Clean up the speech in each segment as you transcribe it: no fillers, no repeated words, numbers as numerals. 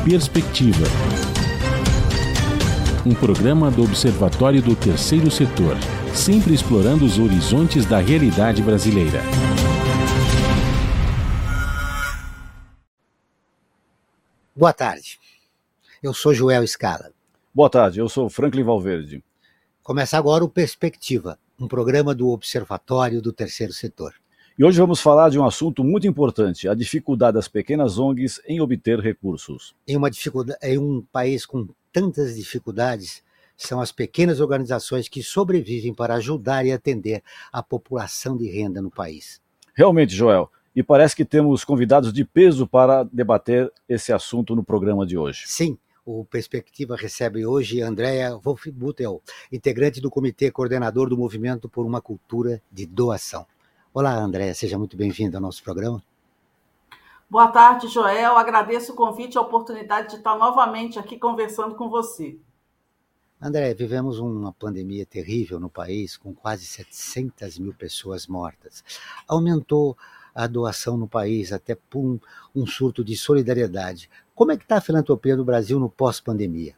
Perspectiva. Um programa do Observatório do Terceiro Setor, sempre explorando os horizontes da realidade brasileira. Boa tarde, eu sou Joel Scala. Boa tarde, eu sou Franklin Valverde. Começa agora o Perspectiva, um programa do Observatório do Terceiro Setor. E hoje vamos falar de um assunto muito importante, a dificuldade das pequenas ONGs em obter recursos. Em um país com tantas dificuldades, são as pequenas organizações que sobrevivem para ajudar e atender a população de renda no país. Realmente, Joel, e parece que temos convidados de peso para debater esse assunto no programa de hoje. Sim, o Perspectiva recebe hoje Andréa Wolfbutel, integrante do Comitê Coordenador do Movimento por uma Cultura de Doação. Olá, Andréa, seja muito bem-vinda ao nosso programa. Boa tarde, Joel. Agradeço o convite e a oportunidade de estar novamente aqui conversando com você. André, vivemos uma pandemia terrível no país, com quase 700 mil pessoas mortas. Aumentou a doação no país, até por um surto de solidariedade. Como é que está a filantropia do Brasil no pós-pandemia?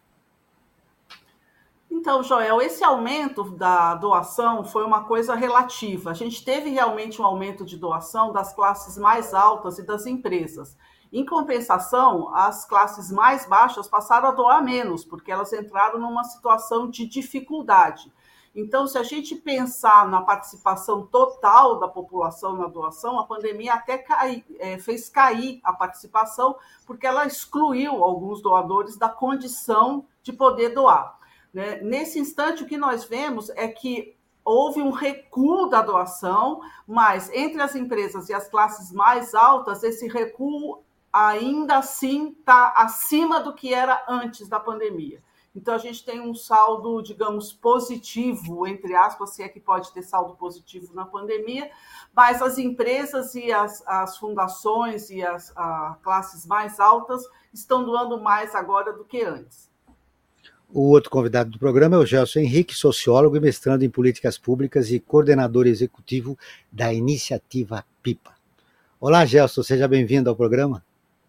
Então, Joel, esse aumento da doação foi uma coisa relativa. A gente teve realmente um aumento de doação das classes mais altas e das empresas. Em compensação, as classes mais baixas passaram a doar menos, porque elas entraram numa situação de dificuldade. Então, se a gente pensar na participação total da população na doação, a pandemia até fez cair a participação, porque ela excluiu alguns doadores da condição de poder doar. Nesse instante, o que nós vemos é que houve um recuo da doação, mas entre as empresas e as classes mais altas, esse recuo ainda assim está acima do que era antes da pandemia. Então, a gente tem um saldo, digamos, positivo, entre aspas, se é que pode ter saldo positivo na pandemia, mas as empresas e as fundações e as classes mais altas estão doando mais agora do que antes. O outro convidado do programa é o Gelson Henrique, sociólogo e mestrando em políticas públicas e coordenador executivo da iniciativa PIPA. Olá, Gelson, seja bem-vindo ao programa.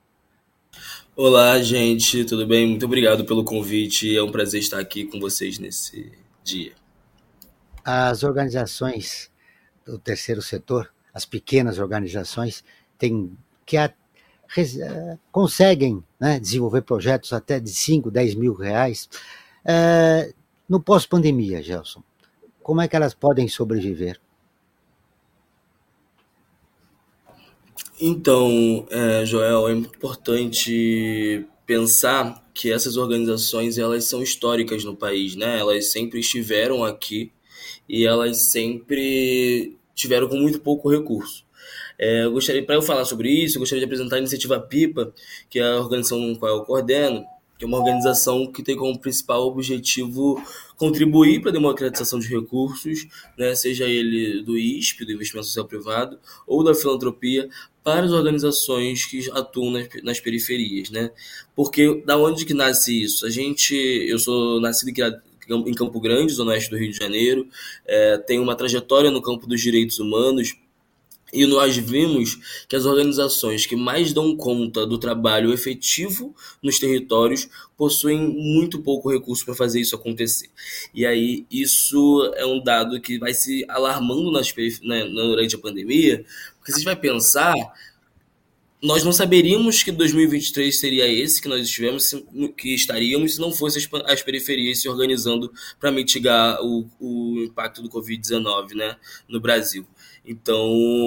Olá, gente, tudo bem? Muito obrigado pelo convite, é um prazer estar aqui com vocês nesse dia. As organizações do terceiro setor, as pequenas organizações, conseguem, desenvolver projetos até de 5, 10 mil reais. No pós-pandemia, Gelson, como é que elas podem sobreviver? Então, Joel, é muito importante pensar que essas organizações elas são históricas no país, né? Elas sempre estiveram aqui e elas sempre tiveram com muito pouco recurso. Para eu falar sobre isso, eu gostaria de apresentar a iniciativa PIPA, que é a organização com a qual eu coordeno, que é uma organização que tem como principal objetivo contribuir para a democratização de recursos, né, seja ele do ISP, do Investimento Social Privado, ou da filantropia, para as organizações que atuam nas periferias, né? Porque da onde que nasce isso? Eu sou nascido e criado em Campo Grande, zona oeste do Rio de Janeiro, tenho uma trajetória no campo dos direitos humanos. E nós vimos que as organizações que mais dão conta do trabalho efetivo nos territórios possuem muito pouco recurso para fazer isso acontecer. E aí isso é um dado que vai se alarmando durante a pandemia, porque se a gente vai pensar, nós não saberíamos que 2023 seria esse que estaríamos se não fossem as periferias se organizando para mitigar o impacto do Covid-19, né, no Brasil. Então,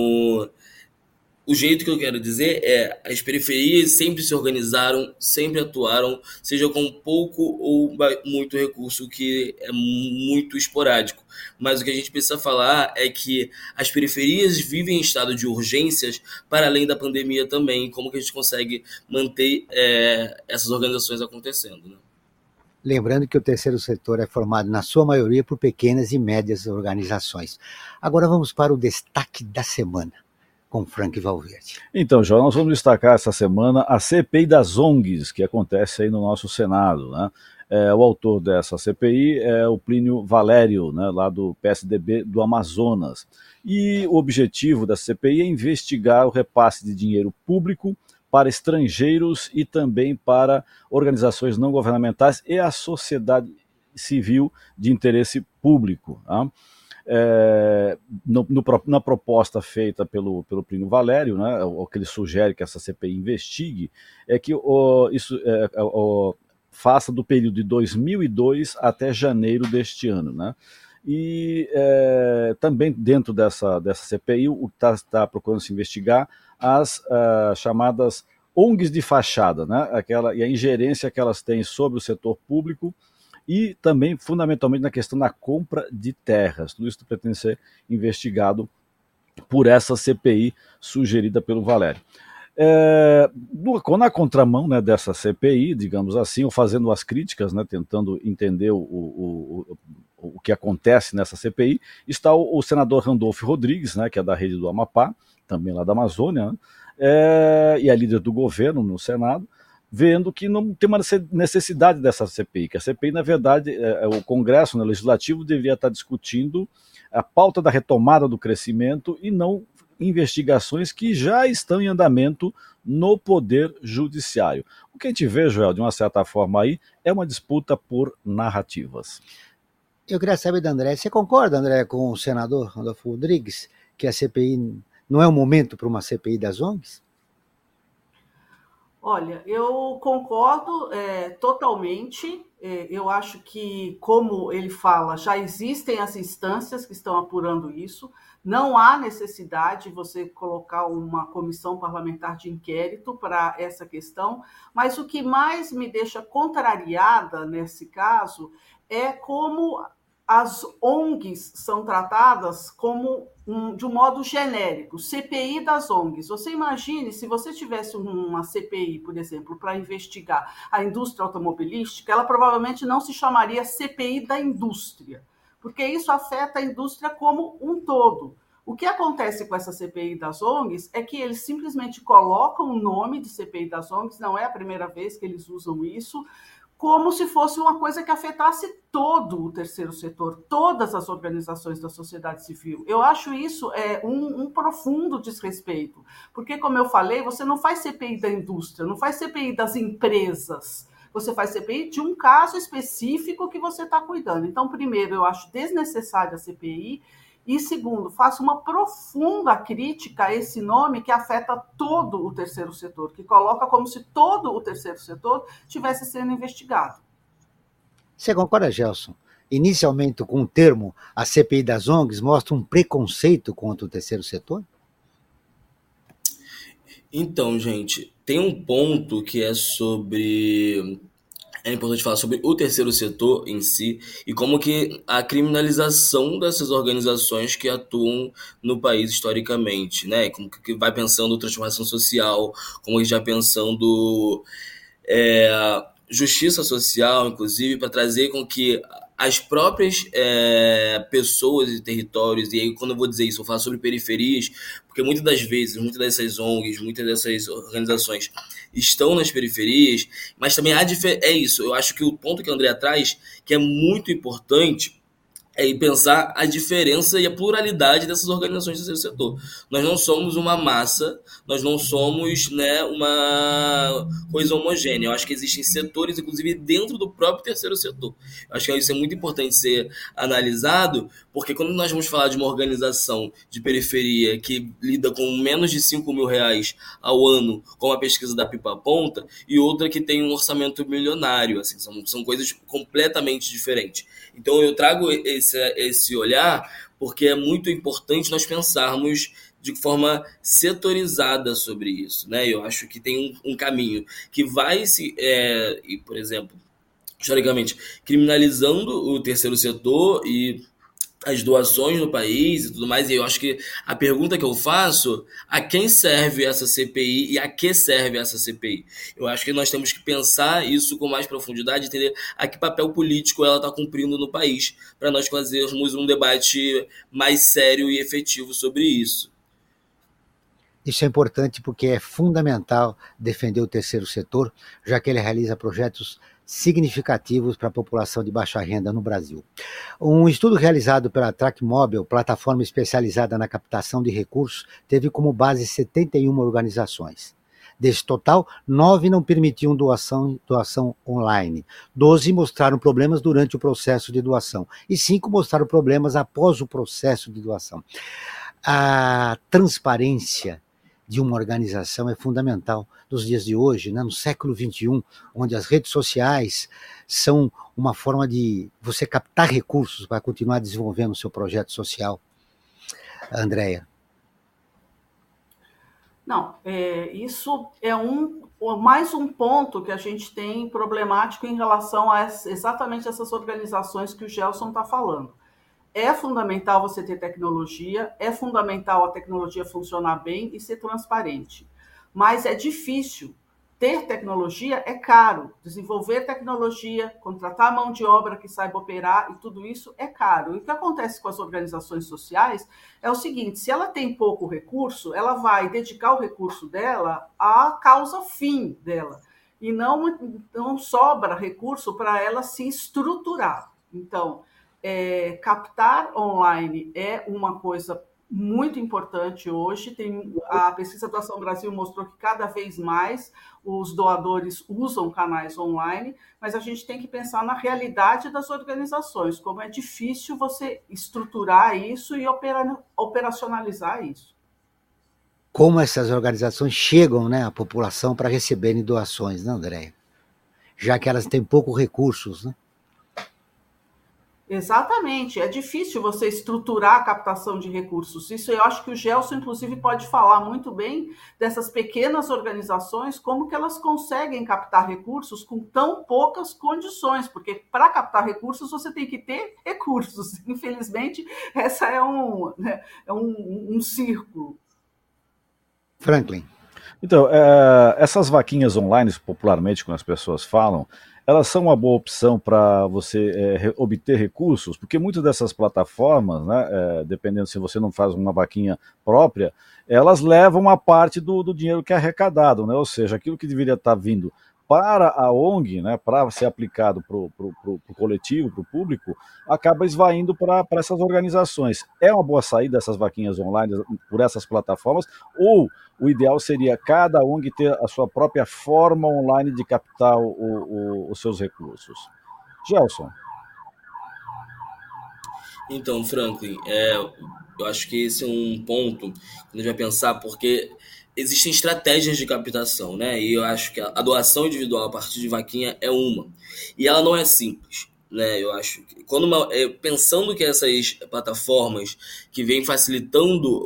o jeito que eu quero dizer é as periferias sempre se organizaram, sempre atuaram, seja com pouco ou muito recurso, que é muito esporádico. Mas o que a gente precisa falar é que as periferias vivem em estado de urgências para além da pandemia também. Como que a gente consegue manter essas organizações acontecendo, né? Lembrando que o terceiro setor é formado, na sua maioria, por pequenas e médias organizações. Agora vamos para o destaque da semana, com Frank Valverde. Então, João, nós vamos destacar essa semana a CPI das ONGs, que acontece aí no nosso Senado, né? O autor dessa CPI é o Plínio Valério, né, lá do PSDB do Amazonas. E o objetivo da CPI é investigar o repasse de dinheiro público para estrangeiros e também para organizações não governamentais e a sociedade civil de interesse público. Tá? Na proposta feita pelo Plínio Valério, né, o que ele sugere que essa CPI investigue, é que isso faça do período de 2002 até janeiro deste ano, né? E também dentro dessa CPI, o que está procurando se investigar as chamadas ONGs de fachada, né? E a ingerência que elas têm sobre o setor público e também, fundamentalmente, na questão da compra de terras. Tudo isso pretende ser investigado por essa CPI sugerida pelo Valério. Na contramão, né, dessa CPI, digamos assim, ou fazendo as críticas, né, tentando entender o que acontece nessa CPI, está o senador Randolfo Rodrigues, né, que é da Rede do Amapá, também lá da Amazônia, né, e é líder do governo no Senado, vendo que não tem uma necessidade dessa CPI, que a CPI, na verdade, o Congresso, né, Legislativo, deveria estar discutindo a pauta da retomada do crescimento e não investigações que já estão em andamento no Poder Judiciário. O que a gente vê, Joel, de uma certa forma aí, é uma disputa por narrativas. Eu queria saber da André, você concorda, André, com o senador Randolfo Rodrigues, que a CPI não é o momento para uma CPI das ONGs? Olha, eu concordo totalmente. Eu acho que, como ele fala, já existem as instâncias que estão apurando isso. Não há necessidade de você colocar uma comissão parlamentar de inquérito para essa questão, mas o que mais me deixa contrariada nesse caso é como as ONGs são tratadas como de um modo genérico, CPI das ONGs. Você imagine se você tivesse uma CPI, por exemplo, para investigar a indústria automobilística, ela provavelmente não se chamaria CPI da indústria, porque isso afeta a indústria como um todo. O que acontece com essa CPI das ONGs é que eles simplesmente colocam o nome de CPI das ONGs, não é a primeira vez que eles usam isso, como se fosse uma coisa que afetasse todo o terceiro setor, todas as organizações da sociedade civil. Eu acho isso um profundo desrespeito, porque, como eu falei, você não faz CPI da indústria, não faz CPI das empresas, você faz CPI de um caso específico que você está cuidando. Então, primeiro, eu acho desnecessária a CPI, e segundo, faço uma profunda crítica a esse nome que afeta todo o terceiro setor, que coloca como se todo o terceiro setor estivesse sendo investigado. Você concorda, Gelson? Inicialmente, com o termo a CPI das ONGs mostra um preconceito contra o terceiro setor? Então, gente, tem um ponto que é sobre... É importante falar sobre o terceiro setor em si e como que a criminalização dessas organizações que atuam no país historicamente, né? Como que vai pensando transformação social, como que já pensando justiça social, inclusive, para trazer com que as próprias pessoas e territórios, e aí quando eu vou dizer isso, eu falo sobre periferias, porque muitas das vezes, muitas dessas ONGs, muitas dessas organizações estão nas periferias, mas também é isso, eu acho que o ponto que o André traz, que é muito importante, é pensar a diferença e a pluralidade dessas organizações do terceiro setor. Nós não somos uma massa, nós não somos, né, uma coisa homogênea. Eu acho que existem setores, inclusive, dentro do próprio terceiro setor. Eu acho que isso é muito importante ser analisado, porque quando nós vamos falar de uma organização de periferia que lida com menos de R$5 mil ao ano com a pesquisa da Pipa Ponta, e outra que tem um orçamento milionário, assim, são coisas completamente diferentes. Então eu trago esse olhar porque é muito importante nós pensarmos de forma setorizada sobre isso, né? Eu acho que tem um caminho que vai por exemplo, historicamente, criminalizando o terceiro setor e as doações no país e tudo mais, e eu acho que a pergunta que eu faço, a quem serve essa CPI e a que serve essa CPI? Eu acho que nós temos que pensar isso com mais profundidade, entender a que papel político ela está cumprindo no país, para nós fazermos um debate mais sério e efetivo sobre isso. Isso é importante porque é fundamental defender o terceiro setor, já que ele realiza projetos significativos para a população de baixa renda no Brasil. Um estudo realizado pela Tracmobil, plataforma especializada na captação de recursos, teve como base 71 organizações. Desse total, 9 não permitiam doação online. 12 mostraram problemas durante o processo de doação. E 5 mostraram problemas após o processo de doação. A transparência de uma organização é fundamental nos dias de hoje, né, no século XXI, onde as redes sociais são uma forma de você captar recursos para continuar desenvolvendo o seu projeto social. Andréia. Não, isso é mais um ponto que a gente tem problemático em relação a exatamente essas organizações que o Gelson está falando. É fundamental você ter tecnologia, é fundamental a tecnologia funcionar bem e ser transparente. Mas é difícil. Ter tecnologia é caro. Desenvolver tecnologia, contratar mão de obra que saiba operar e tudo isso é caro. E o que acontece com as organizações sociais é o seguinte, se ela tem pouco recurso, ela vai dedicar o recurso dela à causa fim dela. E não sobra recurso para ela se estruturar. Então, captar online é uma coisa muito importante hoje. A pesquisa do Ação Brasil mostrou que cada vez mais os doadores usam canais online, mas a gente tem que pensar na realidade das organizações, como é difícil você estruturar isso e operacionalizar isso. Como essas organizações chegam, né, à população para receberem doações, né, Andréia? Já que elas têm poucos recursos, né? Exatamente, é difícil você estruturar a captação de recursos. Isso eu acho que o Gelson, inclusive, pode falar muito bem dessas pequenas organizações, como que elas conseguem captar recursos com tão poucas condições, porque para captar recursos você tem que ter recursos. Infelizmente, essa é um círculo. Franklin. Então, essas vaquinhas online, popularmente, como as pessoas falam, elas são uma boa opção para você obter recursos, porque muitas dessas plataformas, né, dependendo se você não faz uma vaquinha própria, elas levam uma parte do dinheiro que é arrecadado, né, ou seja, aquilo que deveria estar vindo para a ONG, né, para ser aplicado para o coletivo, para o público, acaba esvaindo para essas organizações. É uma boa saída essas vaquinhas online por essas plataformas, ou o ideal seria cada ONG ter a sua própria forma online de captar os seus recursos? Gelson. Então, Franklin, eu acho que esse é um ponto que a gente vai pensar, porque existem estratégias de captação, né? E eu acho que a doação individual a partir de vaquinha é uma. E ela não é simples, né? Eu acho que pensando que essas plataformas que vêm facilitando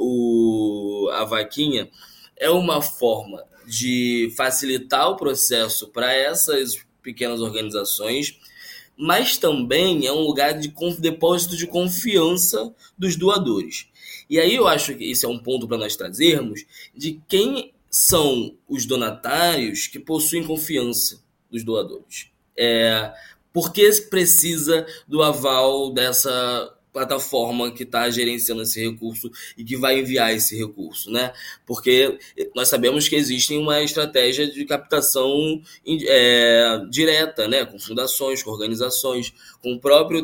a vaquinha é uma forma de facilitar o processo para essas pequenas organizações, mas também é um lugar de depósito de confiança dos doadores. E aí eu acho que esse é um ponto para nós trazermos de quem são os donatários que possuem confiança dos doadores. Por que precisa do aval dessa plataforma que está gerenciando esse recurso e que vai enviar esse recurso, né? Porque nós sabemos que existe uma estratégia de captação direta, né? Com fundações, com organizações, com o próprio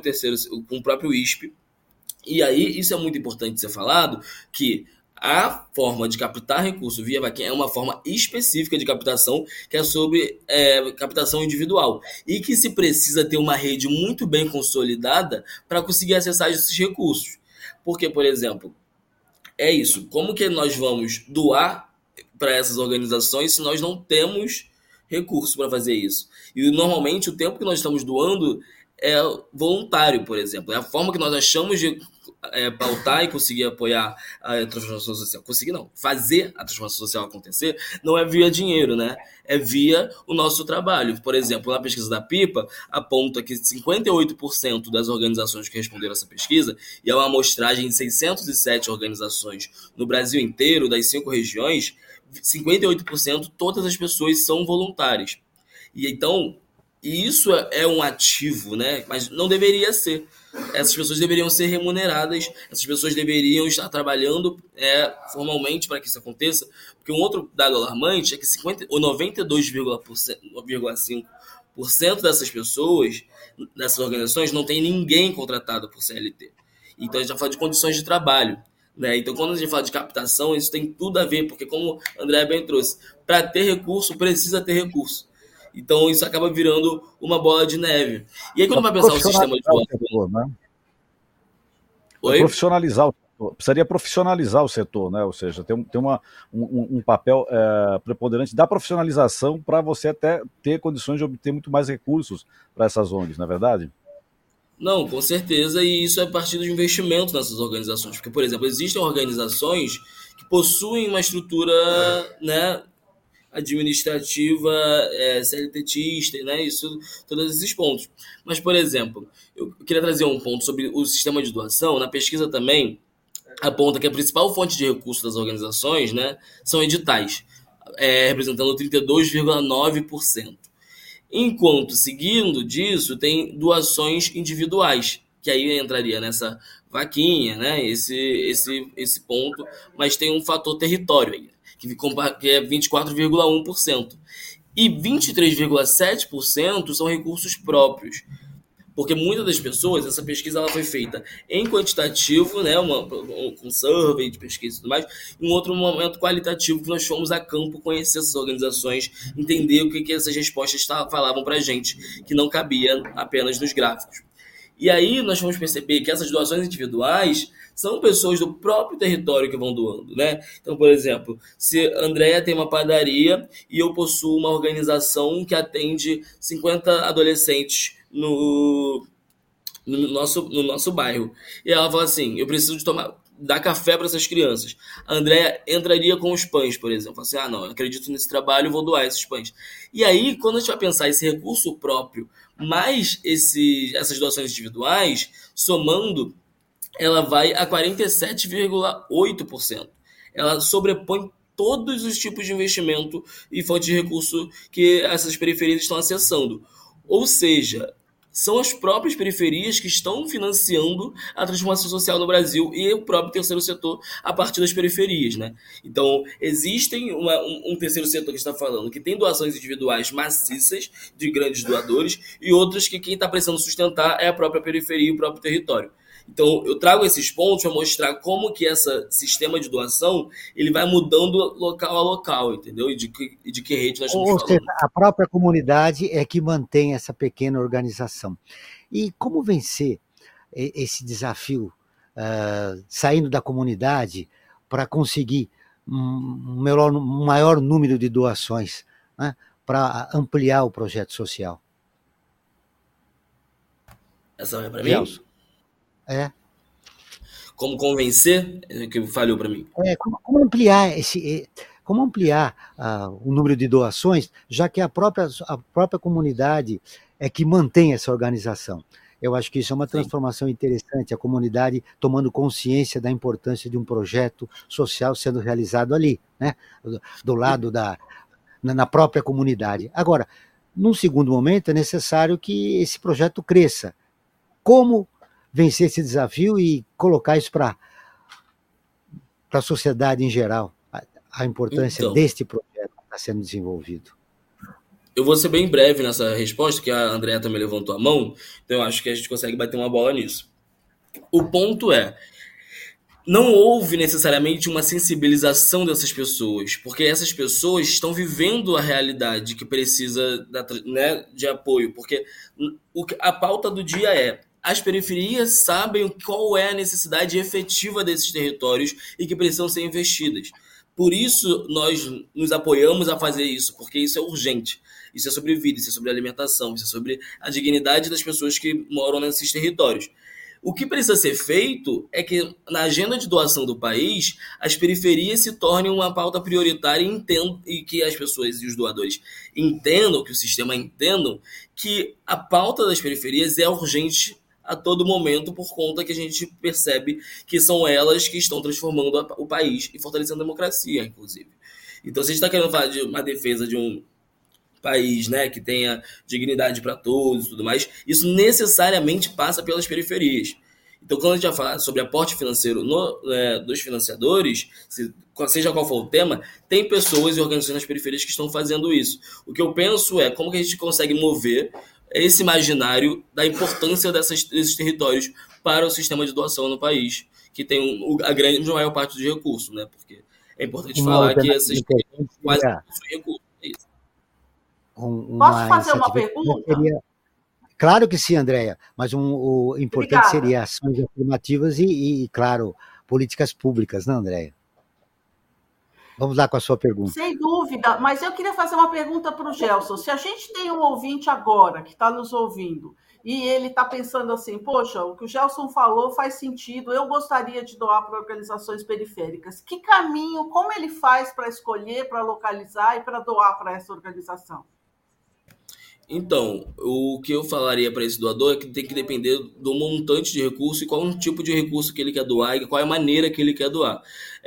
ISP. E aí, isso é muito importante ser falado, que a forma de captar recurso via vaquinha é uma forma específica de captação, que é sobre captação individual. E que se precisa ter uma rede muito bem consolidada para conseguir acessar esses recursos. Porque, por exemplo, é isso. Como que nós vamos doar para essas organizações se nós não temos recurso para fazer isso? E, normalmente, o tempo que nós estamos doando é voluntário, por exemplo. É a forma que nós achamos de pautar e conseguir apoiar a transformação social. Conseguir não. Fazer a transformação social acontecer não é via dinheiro, né? É via o nosso trabalho. Por exemplo, na pesquisa da PIPA, aponta que 58% das organizações que responderam essa pesquisa, e é uma amostragem de 607 organizações no Brasil inteiro, das 5 regiões, 58% todas as pessoas são voluntárias. E então, isso é um ativo, né? Mas não deveria ser. Essas pessoas deveriam ser remuneradas, essas pessoas deveriam estar trabalhando formalmente para que isso aconteça, porque um outro dado alarmante é que 92,5% dessas pessoas, dessas organizações, não tem ninguém contratado por CLT. Então a gente já fala de condições de trabalho, né? Então quando a gente fala de captação, isso tem tudo a ver, porque como o André bem trouxe, para ter recurso, precisa ter recurso. Então, isso acaba virando uma bola de neve. E aí, quando vai pensar o sistema de doação... Né? Oi? Profissionalizar o setor. Precisaria profissionalizar o setor, né? Ou seja, tem um papel preponderante da profissionalização para você até ter condições de obter muito mais recursos para essas ONGs, não é verdade? Não, com certeza, e isso é a partir do investimento nessas organizações. Porque, por exemplo, existem organizações que possuem uma estrutura, né, administrativa, CLTista, né, isso, todos esses pontos. Mas, por exemplo, eu queria trazer um ponto sobre o sistema de doação. Na pesquisa também aponta que a principal fonte de recursos das organizações, né, são editais, representando 32,9%. Enquanto, seguindo disso, tem doações individuais, que aí entraria nessa vaquinha, né, esse ponto, mas tem um fator território aí, que é 24,1%. E 23,7% são recursos próprios. Porque muitas das pessoas, essa pesquisa ela foi feita em quantitativo, né, com survey de pesquisa e tudo mais, em um outro momento qualitativo, que nós fomos a campo conhecer essas organizações, entender o que essas respostas falavam para a gente, que não cabia apenas nos gráficos. E aí nós vamos perceber que essas doações individuais são pessoas do próprio território que vão doando, né? Então, por exemplo, se a Andrea tem uma padaria e eu possuo uma organização que atende 50 adolescentes no nosso bairro. E ela fala assim, eu preciso dar café para essas crianças. A Andrea entraria com os pães, por exemplo. Assim, não, eu acredito nesse trabalho, vou doar esses pães. E aí, quando a gente vai pensar esse recurso próprio, mais essas doações individuais, somando, ela vai a 47,8%. Ela sobrepõe todos os tipos de investimento e fonte de recurso que essas periferias estão acessando. Ou seja, são as próprias periferias que estão financiando a transformação social no Brasil e o próprio terceiro setor a partir das periferias, né? Então, existem um terceiro setor que está falando que tem doações individuais maciças de grandes doadores e outras que quem está precisando sustentar é a própria periferia e o próprio território. Então, eu trago esses pontos para mostrar como que esse sistema de doação ele vai mudando local a local, entendeu? E de que rede nós estamos falando. Ou seja, a própria comunidade é que mantém essa pequena organização. E como vencer esse desafio, saindo da comunidade para conseguir um maior número de doações, né, para ampliar o projeto social? Essa vai para mim? Como convencer? Que falhou para mim. Como ampliar o número de doações, já que a própria comunidade é que mantém essa organização. Eu acho que isso é uma transformação interessante, a comunidade tomando consciência da importância de um projeto social sendo realizado ali, né, do lado na própria comunidade. Agora, num segundo momento, é necessário que esse projeto cresça. Como vencer esse desafio e colocar isso para a sociedade em geral, a importância deste projeto que está sendo desenvolvido? Eu vou ser bem breve nessa resposta, que a Andrea também levantou a mão, então eu acho que a gente consegue bater uma bola nisso. O ponto não houve necessariamente uma sensibilização dessas pessoas, porque essas pessoas estão vivendo a realidade que precisa de apoio, porque a pauta do dia as periferias sabem qual é a necessidade efetiva desses territórios e que precisam ser investidas. Por isso, nós nos apoiamos a fazer isso, porque isso é urgente. Isso é sobre vida, isso é sobre alimentação, isso é sobre a dignidade das pessoas que moram nesses territórios. O que precisa ser feito é que, na agenda de doação do país, as periferias se tornem uma pauta prioritária e que as pessoas e os doadores entendam, que o sistema entendam, que a pauta das periferias é urgente a todo momento, por conta que a gente percebe que são elas que estão transformando o país e fortalecendo a democracia, inclusive. Então, se a gente está querendo falar de uma defesa de um país, né, que tenha dignidade para todos e tudo mais, isso necessariamente passa pelas periferias. Então, quando a gente vai falar sobre aporte financeiro dos financiadores, seja qual for o tema, tem pessoas e organizações nas periferias que estão fazendo isso. O que eu penso como que a gente consegue mover esse imaginário da importância desses territórios para o sistema de doação no país, que tem a maior parte dos recursos, né? Porque é importante falar que esses territórios quase não possui recurso. É isso. Posso fazer uma pergunta? Claro que sim, Andréia, mas o importante Obrigada. seria ações afirmativas e, claro, políticas públicas, não, Andréia? Vamos lá com a sua pergunta. Sem dúvida, mas eu queria fazer uma pergunta para o Gelson. Se a gente tem um ouvinte agora que está nos ouvindo e ele está pensando assim, poxa, o que o Gelson falou faz sentido, eu gostaria de doar para organizações periféricas. Que caminho, como ele faz para escolher, para localizar e para doar para essa organização? Então, o que eu falaria para esse doador é que tem que depender do montante de recurso e qual é o tipo de recurso que ele quer doar e qual é a maneira que ele quer doar.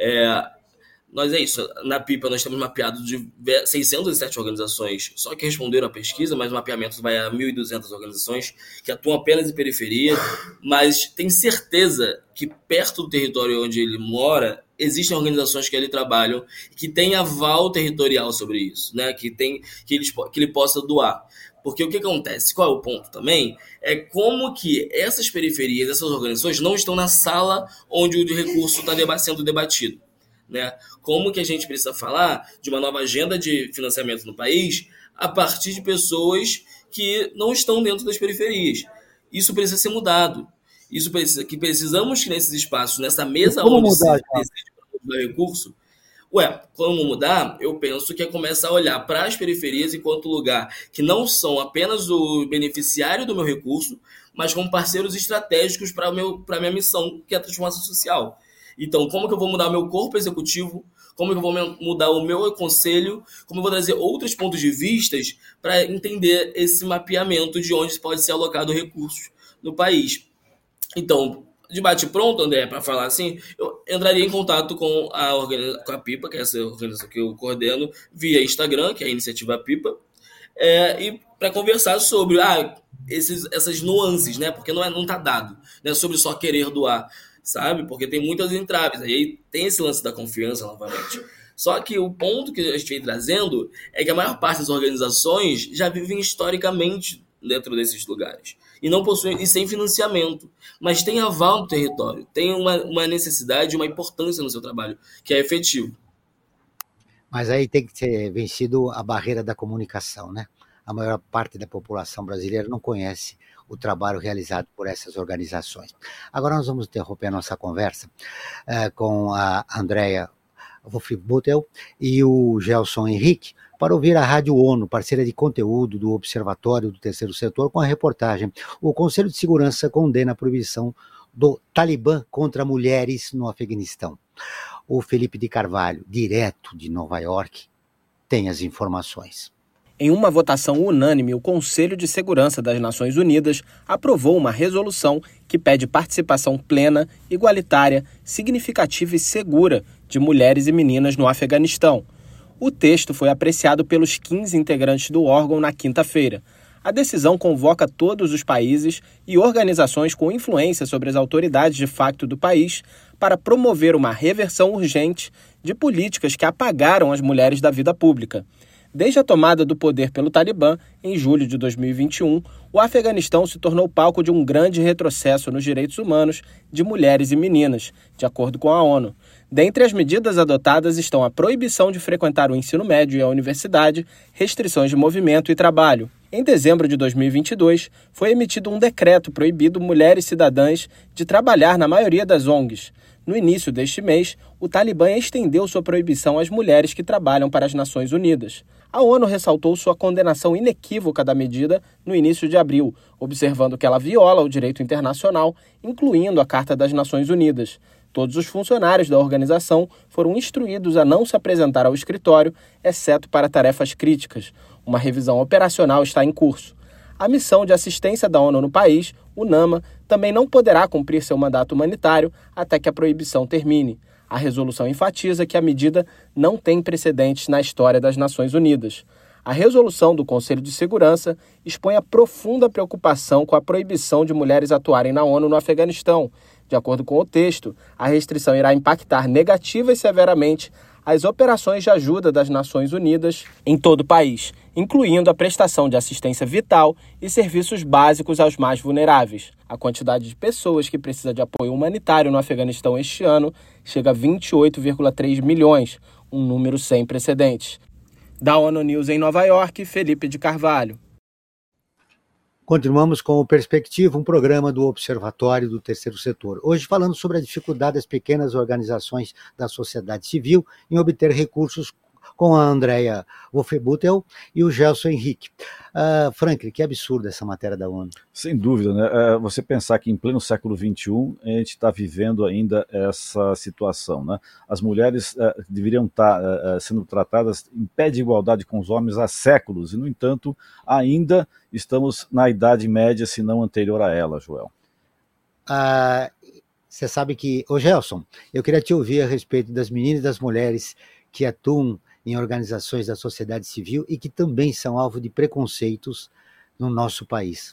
Nós é isso, na PIPA nós temos mapeado de 607 organizações, só que responderam à pesquisa, mas o mapeamento vai a 1.200 organizações que atuam apenas em periferia, mas tem certeza que perto do território onde ele mora, existem organizações que ali trabalham que têm aval territorial sobre isso, né? que ele possa doar. Porque o que acontece? Qual é o ponto também? É como que essas periferias, essas organizações não estão na sala onde o recurso está sendo debatido. Né? Como que a gente precisa falar de uma nova agenda de financiamento no país a partir de pessoas que não estão dentro das periferias. Isso precisa ser mudado. Precisamos que nesses espaços, nessa mesa onde se decide o recurso, como mudar? Eu penso que é começar a olhar para as periferias enquanto lugar que não são apenas o beneficiário do meu recurso, mas como parceiros estratégicos para a minha missão, que é a transformação social. Então, como que eu vou mudar o meu corpo executivo? Como que eu vou mudar o meu conselho? Como eu vou trazer outros pontos de vista para entender esse mapeamento de onde pode ser alocado recursos no país? Então, de bate-pronto, André, para falar assim, eu entraria em contato com a PIPA, que é essa organização que eu coordeno, via Instagram, que é a Iniciativa PIPA, e para conversar sobre essas nuances, né? Porque não está dado, né? Sobre só querer doar, sabe? Porque tem muitas entraves, aí tem esse lance da confiança novamente. Só que o ponto que a gente vem trazendo é que a maior parte das organizações já vivem historicamente dentro desses lugares e não possuem, e sem financiamento, mas tem aval no território, tem uma necessidade, uma importância no seu trabalho que é efetivo. Mas aí tem que ser vencido a barreira da comunicação, né? A maior parte da população brasileira não conhece o trabalho realizado por essas organizações. Agora nós vamos interromper a nossa conversa com a Andréia Wolf-Buttel e o Gelson Henrique para ouvir a Rádio ONU, parceira de conteúdo do Observatório do Terceiro Setor, com a reportagem "O Conselho de Segurança condena a proibição do Talibã contra mulheres no Afeganistão". O Felipe de Carvalho, direto de Nova York, tem as informações. Em uma votação unânime, o Conselho de Segurança das Nações Unidas aprovou uma resolução que pede participação plena, igualitária, significativa e segura de mulheres e meninas no Afeganistão. O texto foi apreciado pelos 15 integrantes do órgão na quinta-feira. A decisão convoca todos os países e organizações com influência sobre as autoridades de facto do país para promover uma reversão urgente de políticas que apagaram as mulheres da vida pública. Desde a tomada do poder pelo Talibã, em julho de 2021, o Afeganistão se tornou palco de um grande retrocesso nos direitos humanos de mulheres e meninas, de acordo com a ONU. Dentre as medidas adotadas estão a proibição de frequentar o ensino médio e a universidade, restrições de movimento e trabalho. Em dezembro de 2022, foi emitido um decreto proibindo mulheres cidadãs de trabalhar na maioria das ONGs. No início deste mês, o Talibã estendeu sua proibição às mulheres que trabalham para as Nações Unidas. A ONU ressaltou sua condenação inequívoca da medida no início de abril, observando que ela viola o direito internacional, incluindo a Carta das Nações Unidas. Todos os funcionários da organização foram instruídos a não se apresentar ao escritório, exceto para tarefas críticas. Uma revisão operacional está em curso. A missão de assistência da ONU no país, UNAMA, também não poderá cumprir seu mandato humanitário até que a proibição termine. A resolução enfatiza que a medida não tem precedentes na história das Nações Unidas. A resolução do Conselho de Segurança expõe a profunda preocupação com a proibição de mulheres atuarem na ONU no Afeganistão. De acordo com o texto, a restrição irá impactar negativa e severamente as operações de ajuda das Nações Unidas em todo o país, incluindo a prestação de assistência vital e serviços básicos aos mais vulneráveis. A quantidade de pessoas que precisa de apoio humanitário no Afeganistão este ano chega a 28,3 milhões, um número sem precedentes. Da ONU News em Nova York, Felipe de Carvalho. Continuamos com o Perspectiva, um programa do Observatório do Terceiro Setor. Hoje falando sobre a dificuldade das pequenas organizações da sociedade civil em obter recursos, com a Andrea Wolfebutel e o Gelson Henrique. Franklin, que absurdo essa matéria da ONU. Sem dúvida, né? Você pensar que em pleno século XXI a gente está vivendo ainda essa situação, né? As mulheres deveriam estar sendo tratadas em pé de igualdade com os homens há séculos e, no entanto, ainda estamos na Idade Média, se não anterior a ela, Joel. Você sabe que... Ô Gelson, eu queria te ouvir a respeito das meninas e das mulheres que atuam em organizações da sociedade civil e que também são alvo de preconceitos no nosso país.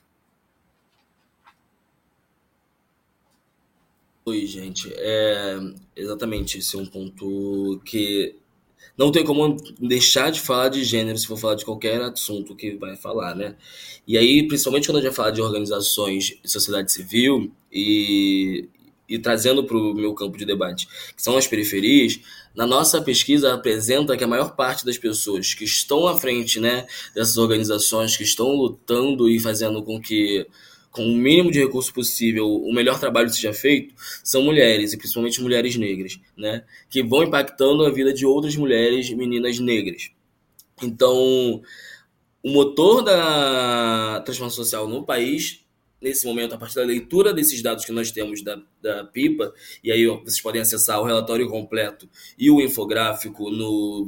Oi, gente. Exatamente, esse é um ponto que não tem como deixar de falar de gênero se for falar de qualquer assunto que vai falar, né? E aí, principalmente quando a gente vai falar de organizações de sociedade civil e trazendo para o meu campo de debate, que são as periferias, na nossa pesquisa apresenta que a maior parte das pessoas que estão à frente, né, dessas organizações, que estão lutando e fazendo com que, com o mínimo de recurso possível, o melhor trabalho seja feito, são mulheres, e principalmente mulheres negras, né, que vão impactando a vida de outras mulheres, meninas negras. Então, o motor da transformação social no país, nesse momento, a partir da leitura desses dados que nós temos da PIPA, e aí vocês podem acessar o relatório completo e o infográfico no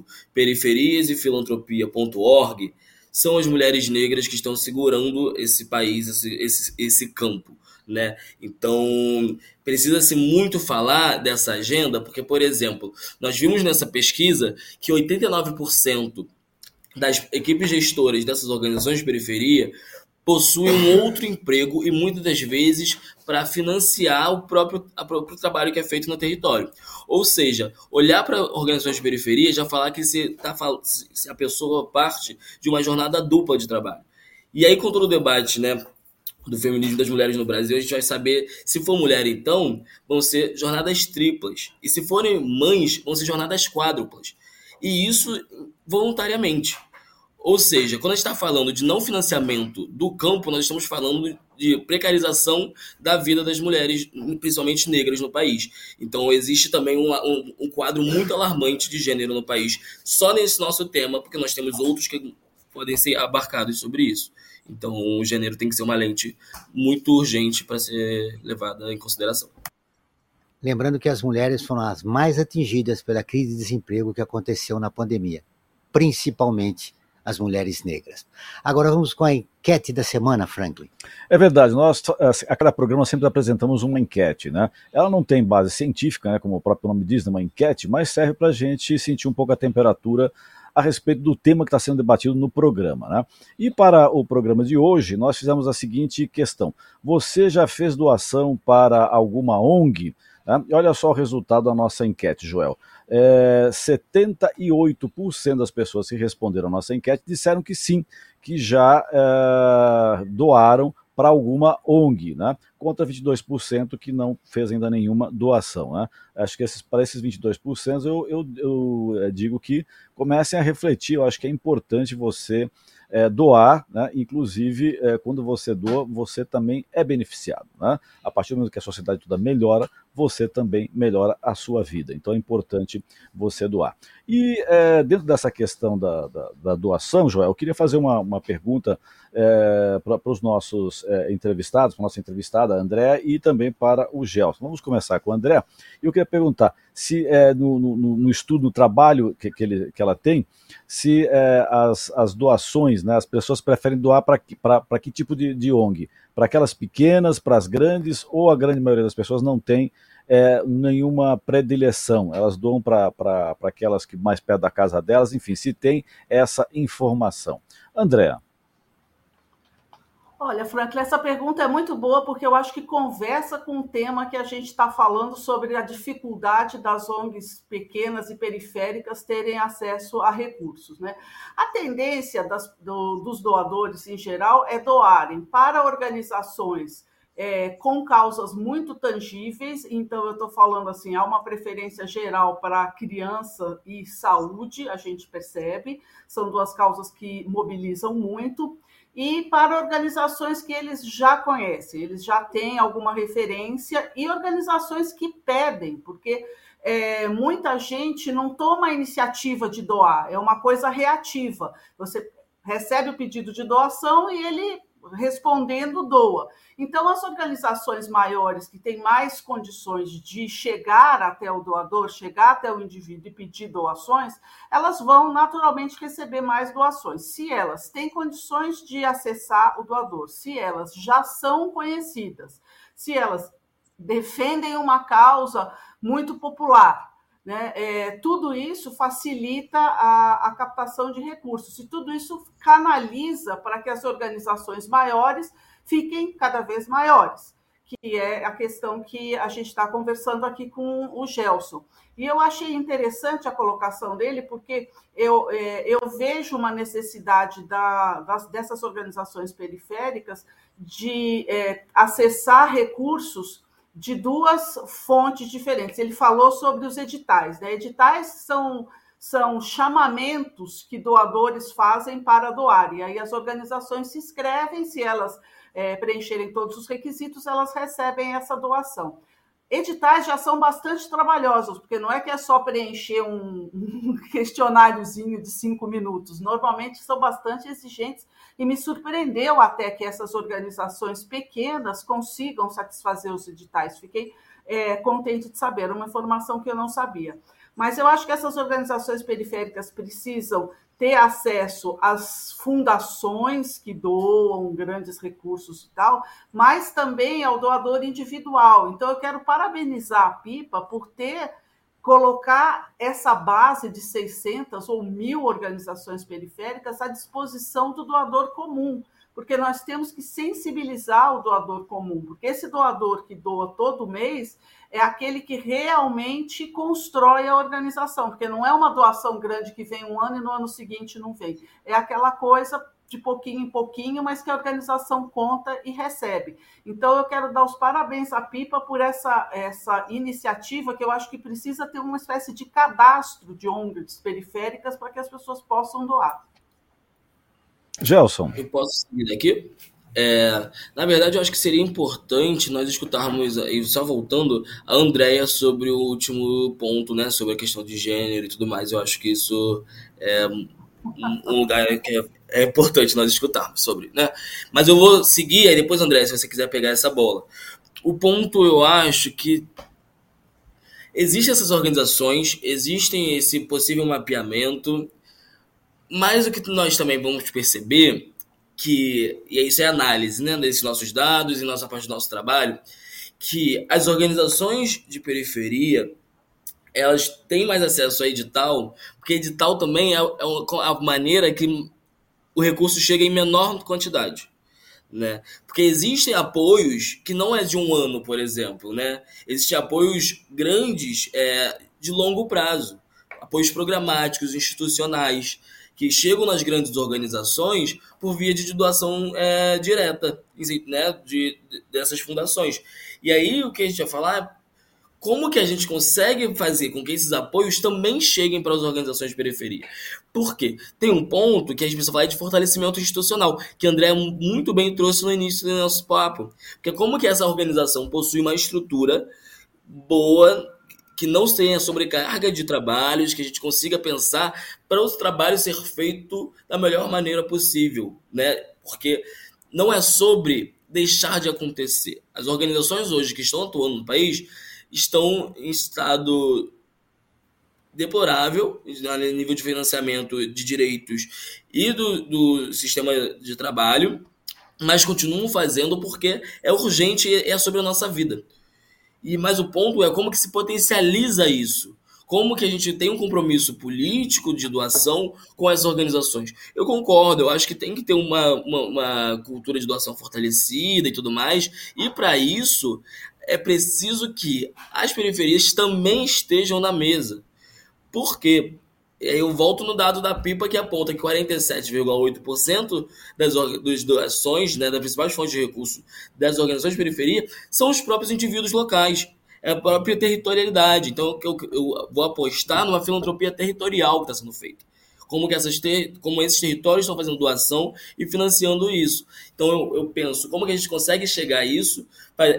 periferiasefilantropia.org, são as mulheres negras que estão segurando esse país, esse campo, né? Então, precisa-se muito falar dessa agenda, porque, por exemplo, nós vimos nessa pesquisa que 89% das equipes gestoras dessas organizações de periferia possuem um outro emprego e muitas das vezes para financiar o próprio trabalho que é feito no território. Ou seja, olhar para organizações de periferia já falar que se a pessoa parte de uma jornada dupla de trabalho. E aí, com todo o debate, né, do feminismo das mulheres no Brasil, a gente vai saber, se for mulher, então, vão ser jornadas triplas. E se forem mães, vão ser jornadas quádruplas. E isso voluntariamente. Ou seja, quando a gente está falando de não financiamento do campo, nós estamos falando de precarização da vida das mulheres, principalmente negras, no país. Então, existe também um quadro muito alarmante de gênero no país, só nesse nosso tema, porque nós temos outros que podem ser abarcados sobre isso. Então, o gênero tem que ser uma lente muito urgente para ser levada em consideração. Lembrando que as mulheres foram as mais atingidas pela crise de desemprego que aconteceu na pandemia, principalmente as mulheres negras. Agora vamos com a enquete da semana, Franklin. É verdade, nós a cada programa sempre apresentamos uma enquete, né? Ela não tem base científica, né, como o próprio nome diz, uma enquete, mas serve para a gente sentir um pouco a temperatura a respeito do tema que está sendo debatido no programa, né? E para o programa de hoje, nós fizemos a seguinte questão: você já fez doação para alguma ONG? Né? E olha só o resultado da nossa enquete, Joel. 78% das pessoas que responderam a nossa enquete disseram que sim, que já doaram para alguma ONG, né? Contra 22% que não fez ainda nenhuma doação, né? Acho que para esses 22% eu digo que comecem a refletir. Eu acho que é importante você doar, né? Inclusive quando você doa, você também é beneficiado, né? A partir do momento que a sociedade toda melhora, você também melhora a sua vida. Então é importante você doar. E dentro dessa questão da doação, Joel, eu queria fazer uma pergunta para os nossos entrevistados, para a nossa entrevistada, a André, e também para o Gelson. Vamos começar com a André. Eu queria perguntar se no estudo, no trabalho que ela tem, se as doações, né, as pessoas preferem doar para que tipo de ONG? Para aquelas pequenas, para as grandes, ou a grande maioria das pessoas não tem nenhuma predileção, elas doam para aquelas que mais perto da casa delas, enfim, se tem essa informação. Andréa. Olha, Franklin, essa pergunta é muito boa porque eu acho que conversa com o tema que a gente está falando sobre a dificuldade das ONGs pequenas e periféricas terem acesso a recursos, né? A tendência dos doadores, em geral, é doarem para organizações com causas muito tangíveis. Então, eu estou falando assim, há uma preferência geral para criança e saúde, a gente percebe, são duas causas que mobilizam muito, e para organizações que eles já conhecem, eles já têm alguma referência, e organizações que pedem, porque muita gente não toma a iniciativa de doar, é uma coisa reativa. Você recebe o pedido de doação e ele, respondendo, doa. Então, as organizações maiores que têm mais condições de chegar até o doador, chegar até o indivíduo e pedir doações, elas vão naturalmente receber mais doações. Se elas têm condições de acessar o doador, se elas já são conhecidas, se elas defendem uma causa muito popular, né? Tudo isso facilita a captação de recursos, e tudo isso canaliza para que as organizações maiores fiquem cada vez maiores, que é a questão que a gente está conversando aqui com o Gelson. E eu achei interessante a colocação dele, porque eu vejo uma necessidade dessas organizações periféricas de acessar recursos de duas fontes diferentes. Ele falou sobre os editais, né? Editais são chamamentos que doadores fazem para doar, e aí as organizações se inscrevem, se elas preencherem todos os requisitos, elas recebem essa doação. Editais já são bastante trabalhosos, porque não é que é só preencher um questionáriozinho de 5 minutos, normalmente são bastante exigentes, e me surpreendeu até que essas organizações pequenas consigam satisfazer os editais. Fiquei contente de saber, uma informação que eu não sabia. Mas eu acho que essas organizações periféricas precisam ter acesso às fundações que doam grandes recursos e tal, mas também ao doador individual. Então, eu quero parabenizar a PIPA por colocar essa base de 600 ou 1.000 organizações periféricas à disposição do doador comum, porque nós temos que sensibilizar o doador comum, porque esse doador que doa todo mês é aquele que realmente constrói a organização, porque não é uma doação grande que vem um ano e no ano seguinte não vem. É aquela coisa de pouquinho em pouquinho, mas que a organização conta e recebe. Então, eu quero dar os parabéns à PIPA por essa iniciativa, que eu acho que precisa ter uma espécie de cadastro de ONGs periféricas para que as pessoas possam doar. Gelson. Eu posso seguir daqui? Na verdade, eu acho que seria importante nós escutarmos, e só voltando, a Andréia sobre o último ponto, né, sobre a questão de gênero e tudo mais. Eu acho que isso é um lugar que é importante nós escutarmos sobre, né? Mas eu vou seguir, aí depois, Andréia, se você quiser pegar essa bola. O ponto, eu acho que existem essas organizações, existem esse possível mapeamento, mas o que nós também vamos perceber e isso é análise, né, desses nossos dados e nossa parte do nosso trabalho, que as organizações de periferia, elas têm mais acesso a edital, porque edital também é a maneira que o recurso chega em menor quantidade, né? Porque existem apoios que não é de um ano, por exemplo, né? Existem apoios grandes de longo prazo, apoios programáticos, institucionais, que chegam nas grandes organizações por via de doação direta, né, dessas fundações. E aí o que a gente vai falar é como que a gente consegue fazer com que esses apoios também cheguem para as organizações de periferia. Por quê? Tem um ponto que a gente precisa falar de fortalecimento institucional, que a André muito bem trouxe no início do nosso papo. Porque como que essa organização possui uma estrutura boa, que não tenha sobrecarga de trabalhos, que a gente consiga pensar para o trabalho ser feito da melhor maneira possível, né? Porque não é sobre deixar de acontecer. As organizações hoje que estão atuando no país estão em estado deplorável, a nível de financiamento de direitos e do sistema de trabalho, mas continuam fazendo porque é urgente e é sobre a nossa vida. Mas o ponto é como que se potencializa isso. Como que a gente tem um compromisso político de doação com as organizações. Eu concordo, eu acho que tem que ter uma cultura de doação fortalecida e tudo mais. E para isso é preciso que as periferias também estejam na mesa. Por quê? E aí eu volto no dado da PIPA, que aponta que 47,8% das doações, né, das principais fontes de recurso das organizações de periferia, são os próprios indivíduos locais. É a própria territorialidade. Então, eu vou apostar numa filantropia territorial que está sendo feita. Como esses territórios estão fazendo doação e financiando isso. Então, eu penso, como que a gente consegue chegar a isso?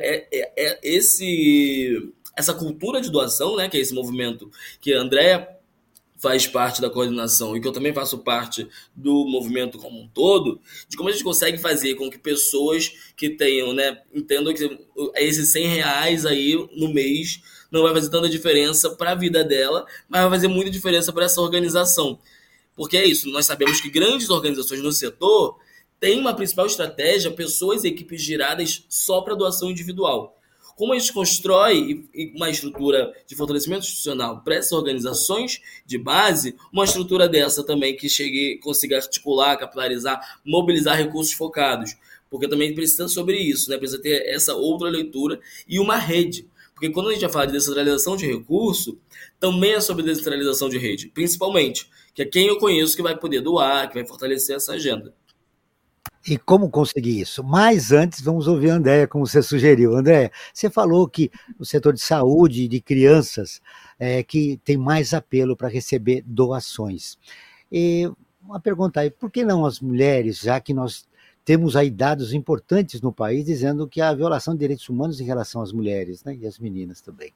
Essa cultura de doação, né, que é esse movimento que a Andréa faz parte da coordenação e que eu também faço parte do movimento como um todo, de como a gente consegue fazer com que pessoas que tenham, né, entendam que esses R$100 aí no mês não vai fazer tanta diferença para a vida dela, mas vai fazer muita diferença para essa organização. Porque é isso, nós sabemos que grandes organizações no setor têm uma principal estratégia, pessoas e equipes giradas só para doação individual. Como a gente constrói uma estrutura de fortalecimento institucional para essas organizações de base, uma estrutura dessa também que consiga articular, capilarizar, mobilizar recursos focados. Porque também precisa sobre isso, né? Precisa ter essa outra leitura e uma rede. Porque quando a gente vai falar de descentralização de recurso, também é sobre descentralização de rede, principalmente, que é quem eu conheço que vai poder doar, que vai fortalecer essa agenda. E como conseguir isso? Mas antes, vamos ouvir a Andréa, como você sugeriu. Andréa, você falou que o setor de saúde e de crianças que tem mais apelo para receber doações. E uma pergunta aí, por que não as mulheres, já que nós temos aí dados importantes no país dizendo que há violação de direitos humanos em relação às mulheres, né, e às meninas também?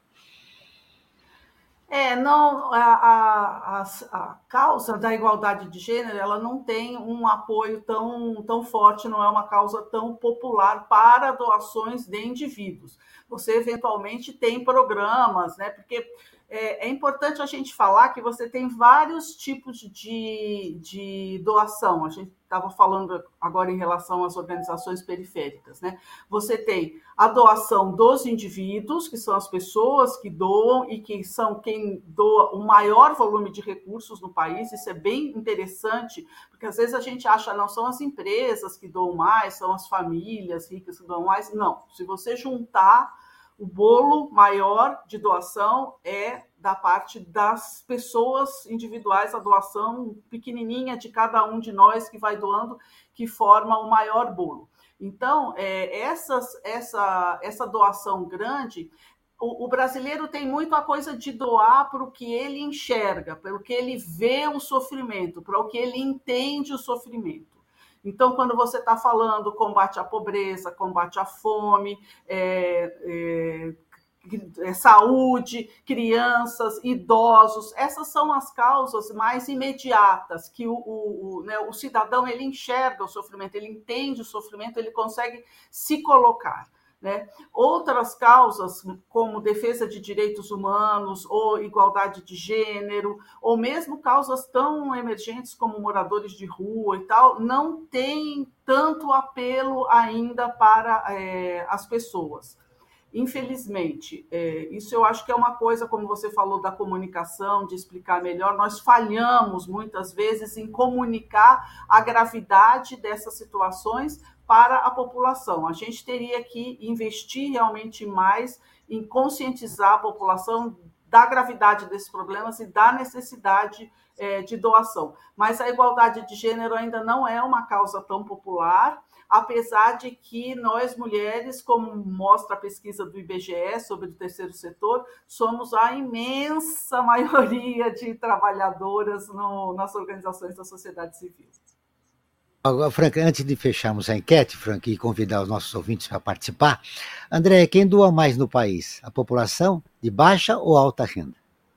Não, a causa da igualdade de gênero, ela não tem um apoio tão forte, não é uma causa tão popular para doações de indivíduos. Você, eventualmente, tem programas, né? Porque é importante a gente falar que você tem vários tipos de doação. A gente estava falando agora em relação às organizações periféricas, né? Você tem a doação dos indivíduos, que são as pessoas que doam e que são quem doa o maior volume de recursos no país. Isso é bem interessante, porque às vezes a gente acha, não, são as empresas que doam mais, são as famílias ricas que doam mais. Não, se você juntar, o bolo maior de doação é da parte das pessoas individuais, a doação pequenininha de cada um de nós que vai doando, que forma o maior bolo. Então, essa doação grande, o brasileiro tem muito a coisa de doar para o que ele enxerga, pelo que ele vê o sofrimento, para o que ele entende o sofrimento. Então, quando você está falando combate à pobreza, combate à fome, saúde, crianças, idosos, essas são as causas mais imediatas que o cidadão ele enxerga o sofrimento, ele entende o sofrimento, ele consegue se colocar. Né? Outras causas, como defesa de direitos humanos, ou igualdade de gênero, ou mesmo causas tão emergentes como moradores de rua e tal, não têm tanto apelo ainda para as pessoas. Infelizmente, isso eu acho que é uma coisa, como você falou, da comunicação, de explicar melhor, nós falhamos muitas vezes em comunicar a gravidade dessas situações para a população. A gente teria que investir realmente mais em conscientizar a população da gravidade desses problemas e da necessidade de doação. Mas a igualdade de gênero ainda não é uma causa tão popular, apesar de que nós, mulheres, como mostra a pesquisa do IBGE sobre o terceiro setor, somos a imensa maioria de trabalhadoras nas organizações da sociedade civil. Agora, Frank, antes de fecharmos a enquete, Frank, e convidar os nossos ouvintes para participar, André, quem doa mais no país? A população de baixa ou alta renda?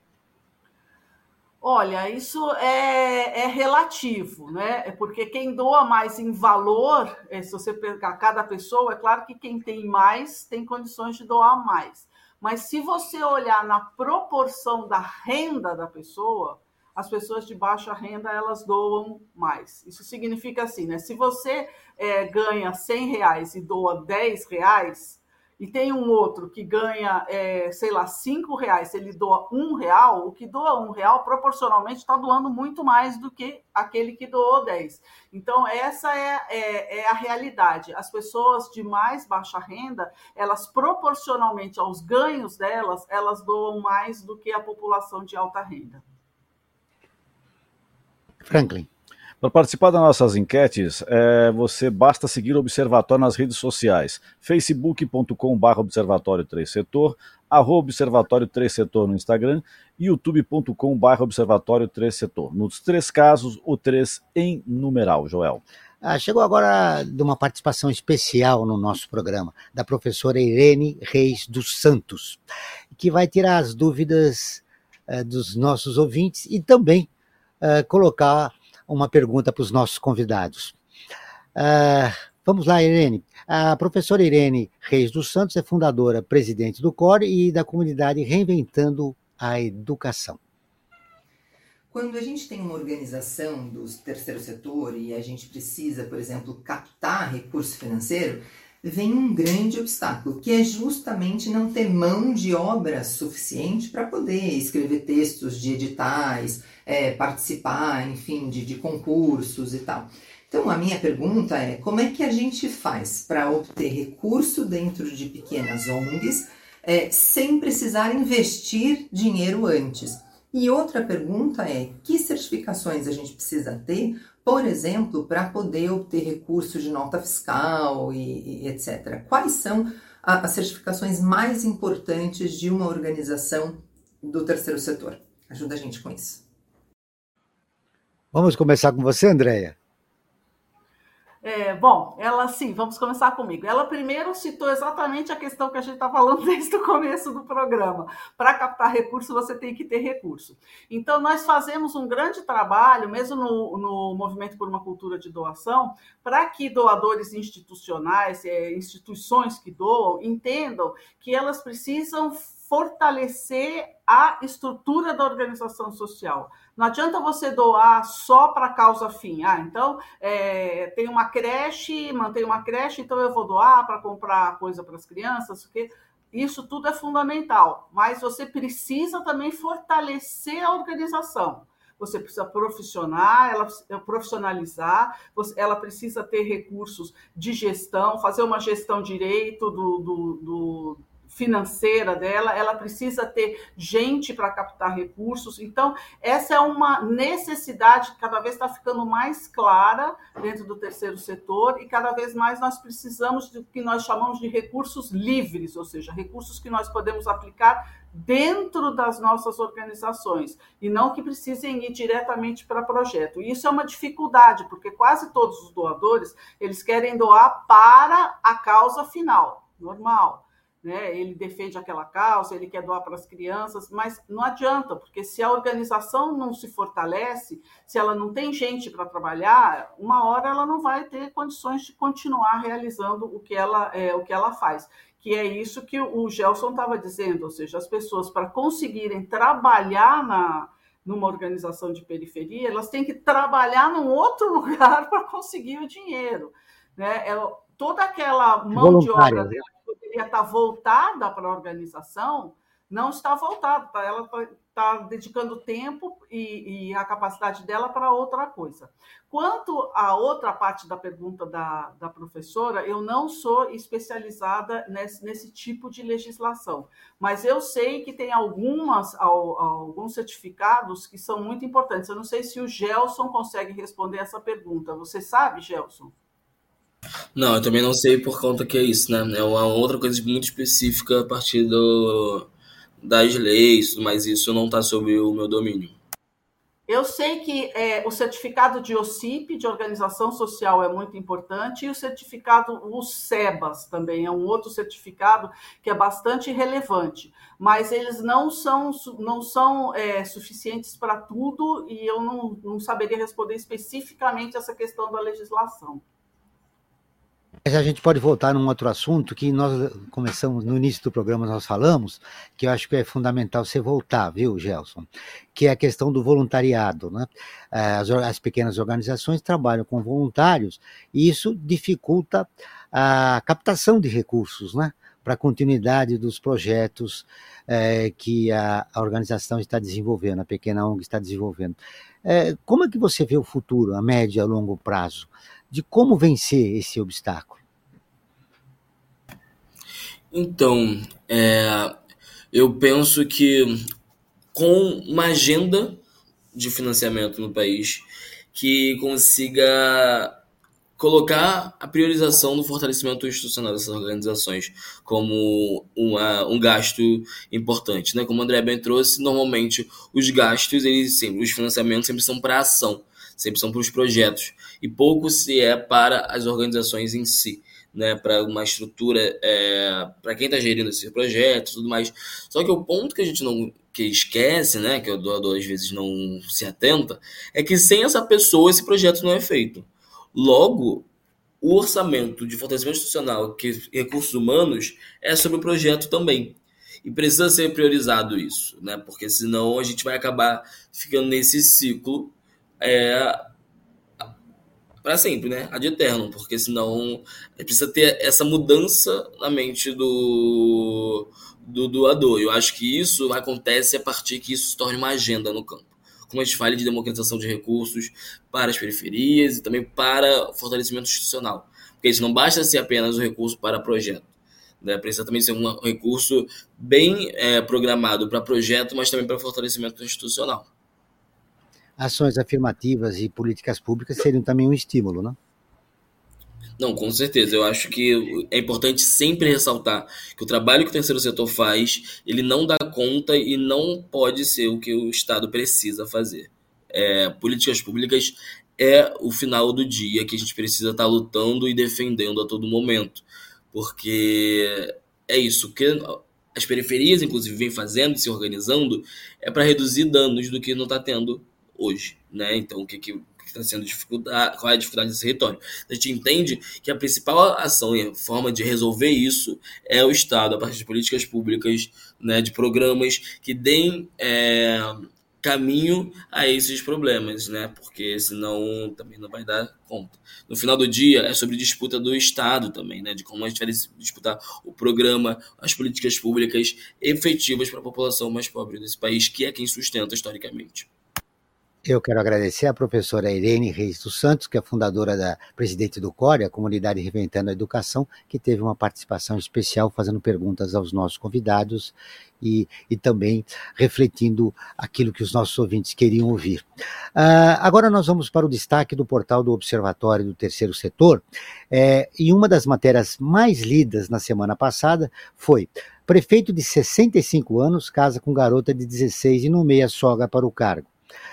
Olha, isso é relativo, né? Porque quem doa mais em valor, se você pegar cada pessoa, é claro que quem tem mais tem condições de doar mais. Mas se você olhar na proporção da renda da pessoa, as pessoas de baixa renda, elas doam mais. Isso significa assim, né? Se você ganha R$100 e doa R$10, e tem um outro que ganha, sei lá, R$5, ele doa R$1, o que doa R$1 proporcionalmente está doando muito mais do que aquele que doou 10. Então, essa é a realidade. As pessoas de mais baixa renda, elas proporcionalmente aos ganhos delas, elas doam mais do que a população de alta renda. Franklin. Para participar das nossas enquetes, você basta seguir o Observatório nas redes sociais, facebook.com/Observatório 3 Setor, @Observatório 3 Setor no Instagram, youtube.com/Observatório 3 Setor. Nos 3 casos, o 3 em numeral, Joel. Chegou agora de uma participação especial no nosso programa, da professora Irene Reis dos Santos, que vai tirar as dúvidas dos nossos ouvintes e também colocar uma pergunta para os nossos convidados. Vamos lá, Irene. A professora Irene Reis dos Santos é fundadora, presidente do CORE e da comunidade Reinventando a Educação. Quando a gente tem uma organização do terceiro setor e a gente precisa, por exemplo, captar recurso financeiro, vem um grande obstáculo, que é justamente não ter mão de obra suficiente para poder escrever textos de editais, participar, enfim, de concursos e tal. Então, a minha pergunta é, como é que a gente faz para obter recurso dentro de pequenas ONGs sem precisar investir dinheiro antes? E outra pergunta é, que certificações a gente precisa ter, por exemplo, para poder obter recursos de nota fiscal e etc. Quais são as certificações mais importantes de uma organização do terceiro setor? Ajuda a gente com isso. Vamos começar com você, Andréia. Bom, ela sim, vamos começar comigo. Ela primeiro citou exatamente a questão que a gente está falando desde o começo do programa. Para captar recurso, você tem que ter recurso. Então, nós fazemos um grande trabalho, mesmo no Movimento por uma Cultura de Doação, para que doadores institucionais, instituições que doam, entendam que elas precisam fortalecer a estrutura da organização social. Não adianta você doar só para causa fim. Então, tem uma creche, mantém uma creche, então eu vou doar para comprar coisa para as crianças, porque isso tudo é fundamental. Mas você precisa também fortalecer a organização. Você precisa profissionalizar, ela precisa ter recursos de gestão, fazer uma gestão direito do financeira dela, ela precisa ter gente para captar recursos. Então, essa é uma necessidade que cada vez está ficando mais clara dentro do terceiro setor e cada vez mais nós precisamos do que nós chamamos de recursos livres, ou seja, recursos que nós podemos aplicar dentro das nossas organizações e não que precisem ir diretamente para projeto. E isso é uma dificuldade, porque quase todos os doadores, eles querem doar para a causa final, normal. Ele defende aquela causa, ele quer doar para as crianças, mas não adianta, porque se a organização não se fortalece, se ela não tem gente para trabalhar, uma hora ela não vai ter condições de continuar realizando o que ela faz, que é isso que o Gelson estava dizendo, ou seja, as pessoas para conseguirem trabalhar numa organização de periferia, elas têm que trabalhar num outro lugar para conseguir o dinheiro. Toda aquela mão de obra dela poderia estar voltada para a organização, não está voltada, ela está dedicando tempo e a capacidade dela para outra coisa. Quanto à outra parte da pergunta da professora, eu não sou especializada nesse tipo de legislação, mas eu sei que tem alguns certificados que são muito importantes. Eu não sei se o Gelson consegue responder essa pergunta. Você sabe, Gelson? Não, eu também não sei por conta que é isso, né? É uma outra coisa muito específica a partir das leis, mas isso não está sob o meu domínio. Eu sei que o certificado de OSCIP, de Organização Social, é muito importante, e o certificado, o SEBAS também, é um outro certificado que é bastante relevante, mas eles não são suficientes para tudo, e eu não saberia responder especificamente essa questão da legislação. Mas a gente pode voltar num outro assunto que nós começamos, no início do programa nós falamos, que eu acho que é fundamental você voltar, viu, Gelson? Que é a questão do voluntariado, né? As pequenas organizações trabalham com voluntários e isso dificulta a captação de recursos, né? Para a continuidade dos projetos que a organização está desenvolvendo, a pequena ONG está desenvolvendo. Como é que você vê o futuro, a médio e a longo prazo, de como vencer esse obstáculo? Então, eu penso que com uma agenda de financiamento no país, que consiga colocar a priorização do fortalecimento institucional dessas organizações como um gasto importante, né? Como o André bem trouxe, normalmente os gastos, os financiamentos sempre são para a ação, sempre são para os projetos, e pouco se é para as organizações em si, né? Para uma estrutura, para quem está gerindo esses projetos e tudo mais. Só que o ponto que a gente que esquece, né? Que o doador às vezes não se atenta, é que sem essa pessoa esse projeto não é feito. Logo, o orçamento de fortalecimento institucional, que recursos humanos, é sobre o projeto também. E precisa ser priorizado isso, né? Porque senão a gente vai acabar ficando nesse ciclo para sempre, né? Ad eterno, porque senão precisa ter essa mudança na mente do doador. Eu acho que isso acontece a partir que isso se torne uma agenda no campo. Como a gente fala de democratização de recursos para as periferias e também para fortalecimento institucional. Porque isso não basta ser apenas um recurso para projeto, né? Precisa também ser um recurso bem programado para projeto, mas também para fortalecimento institucional. Ações afirmativas e políticas públicas seriam também um estímulo, né? Não, com certeza. Eu acho que é importante sempre ressaltar que o trabalho que o terceiro setor faz, ele não dá conta e não pode ser o que o Estado precisa fazer. Políticas públicas é o final do dia que a gente precisa estar lutando e defendendo a todo momento. Porque é isso que as periferias, inclusive, vêm fazendo, se organizando, é para reduzir danos do que não está tendo hoje, né? Então, o que está sendo dificuldade, qual é a dificuldade desse território? A gente entende que a principal ação e forma de resolver isso é o Estado, a partir de políticas públicas, né, de programas que deem caminho a esses problemas, né? Porque senão também não vai dar conta. No final do dia, é sobre disputa do Estado também, né? De como a gente vai disputar o programa, as políticas públicas efetivas para a população mais pobre desse país, que é quem sustenta historicamente. Eu quero agradecer à professora Irene Reis dos Santos, que é fundadora presidente do CORE, a Comunidade Reinventando a Educação, que teve uma participação especial fazendo perguntas aos nossos convidados e também refletindo aquilo que os nossos ouvintes queriam ouvir. Agora nós vamos para o destaque do portal do Observatório do Terceiro Setor, e uma das matérias mais lidas na semana passada foi: prefeito de 65 anos casa com garota de 16 e nomeia sogra para o cargo.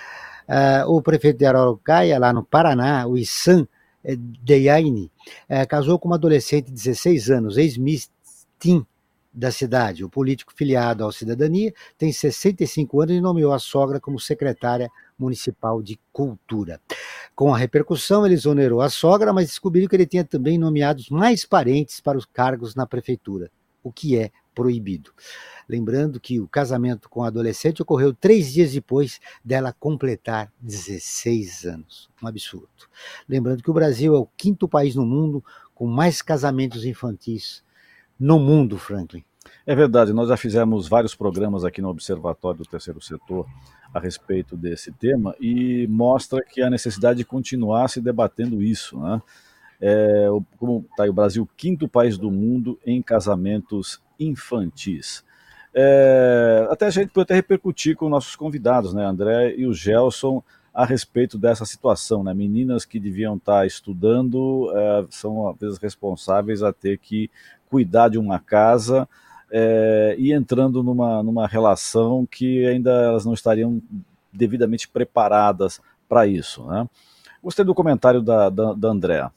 O prefeito de Araucária, lá no Paraná, o Issan Deyaine, casou com uma adolescente de 16 anos, ex-Miss Teen da cidade. O político filiado ao Cidadania tem 65 anos e nomeou a sogra como secretária municipal de Cultura. Com a repercussão, ele exonerou a sogra, mas descobriu que ele tinha também nomeado mais parentes para os cargos na prefeitura, o que é proibido. Lembrando que o casamento com a adolescente ocorreu 3 dias depois dela completar 16 anos. Um absurdo. Lembrando que o Brasil é o 5º país no mundo com mais casamentos infantis no mundo, Franklin. É verdade, nós já fizemos vários programas aqui no Observatório do Terceiro Setor a respeito desse tema e mostra que a necessidade de continuar se debatendo isso, né? Como está aí o Brasil, 5º país do mundo em casamentos infantis. Até a gente pode até repercutir com nossos convidados, né, André e o Gelson, a respeito dessa situação, né? Meninas que deviam estar estudando são às vezes responsáveis a ter que cuidar de uma casa e entrando numa relação que ainda elas não estariam devidamente preparadas para isso, né? Gostei do comentário da Andréa.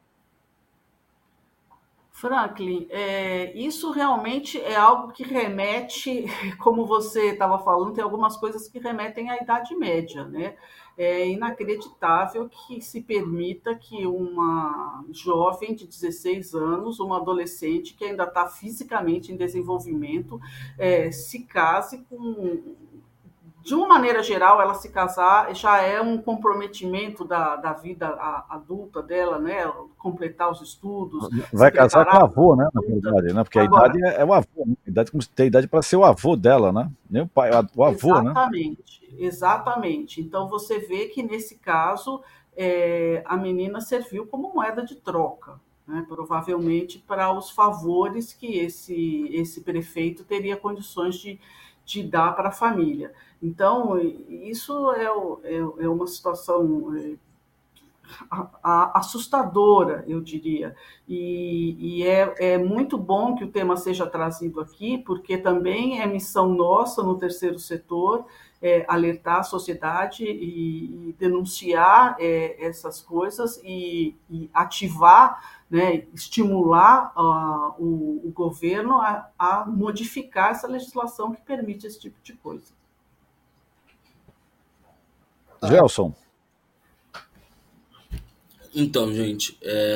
Franklin, isso realmente é algo que remete, como você estava falando, tem algumas coisas que remetem à Idade Média, né? É inacreditável que se permita que uma jovem de 16 anos, uma adolescente que ainda está fisicamente em desenvolvimento, se case com... De uma maneira geral, ela se casar já é um comprometimento da vida adulta dela, né? Completar os estudos. Vai casar com o avô, né? Na verdade, né? Porque agora, a idade é o avô, né? A idade, tem idade para ser o avô dela, né? Nem o pai, o avô, exatamente, né? Exatamente. Então você vê que nesse caso a menina serviu como moeda de troca, né? Provavelmente para os favores que esse prefeito teria condições de dar para a família. Então, isso é uma situação assustadora, eu diria. E é muito bom que o tema seja trazido aqui, porque também é missão nossa no terceiro setor alertar a sociedade e denunciar essas coisas e ativar, né, estimular o governo a modificar essa legislação que permite esse tipo de coisa. Gelson. Então, gente,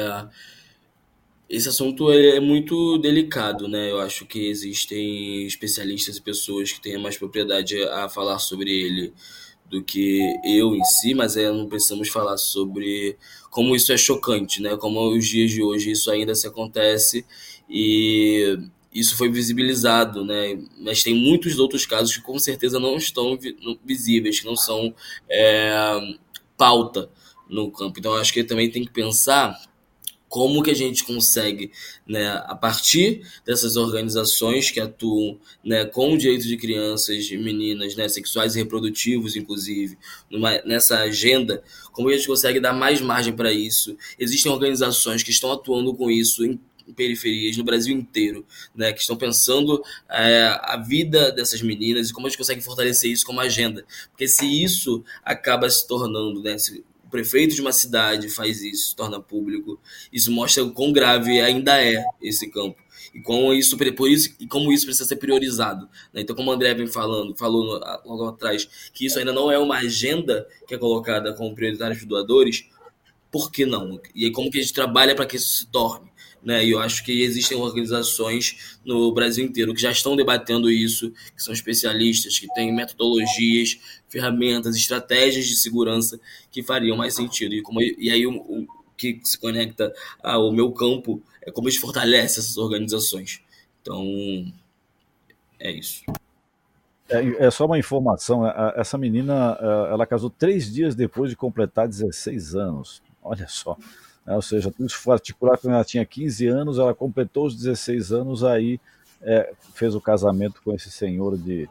esse assunto é muito delicado, né? Eu acho que existem especialistas e pessoas que têm mais propriedade a falar sobre ele do que eu em si, mas não precisamos falar sobre como isso é chocante, né? Como os dias de hoje isso ainda se acontece e isso foi visibilizado, né? Mas tem muitos outros casos que com certeza não estão visíveis, que não são pauta no campo. Então, eu acho que também tem que pensar como que a gente consegue, né, a partir dessas organizações que atuam, né, com o direito de crianças e meninas, né, sexuais e reprodutivos, inclusive, nessa agenda, como a gente consegue dar mais margem para isso. Existem organizações que estão atuando com isso em periferias no Brasil inteiro, né, que estão pensando a vida dessas meninas e como a gente consegue fortalecer isso como agenda. Porque se isso acaba se tornando, né, o prefeito de uma cidade faz isso, se torna público, isso mostra o quão grave ainda é esse campo. E como isso precisa ser priorizado, né? Então, como o André falou logo atrás, que isso ainda não é uma agenda que é colocada como prioritária dos doadores, por que não? E aí, como que a gente trabalha para que isso se torne? Né? E eu acho que existem organizações no Brasil inteiro que já estão debatendo isso, que são especialistas, que têm metodologias, ferramentas, estratégias de segurança que fariam mais sentido. E aí o que se conecta ao meu campo é como a gente fortalece essas organizações. Então, é isso. É só uma informação, essa menina, ela casou 3 dias depois de completar 16 anos. Olha só. Ou seja, tudo isso foi articulado quando ela tinha 15 anos, ela completou os 16 anos, aí fez o casamento com esse senhor de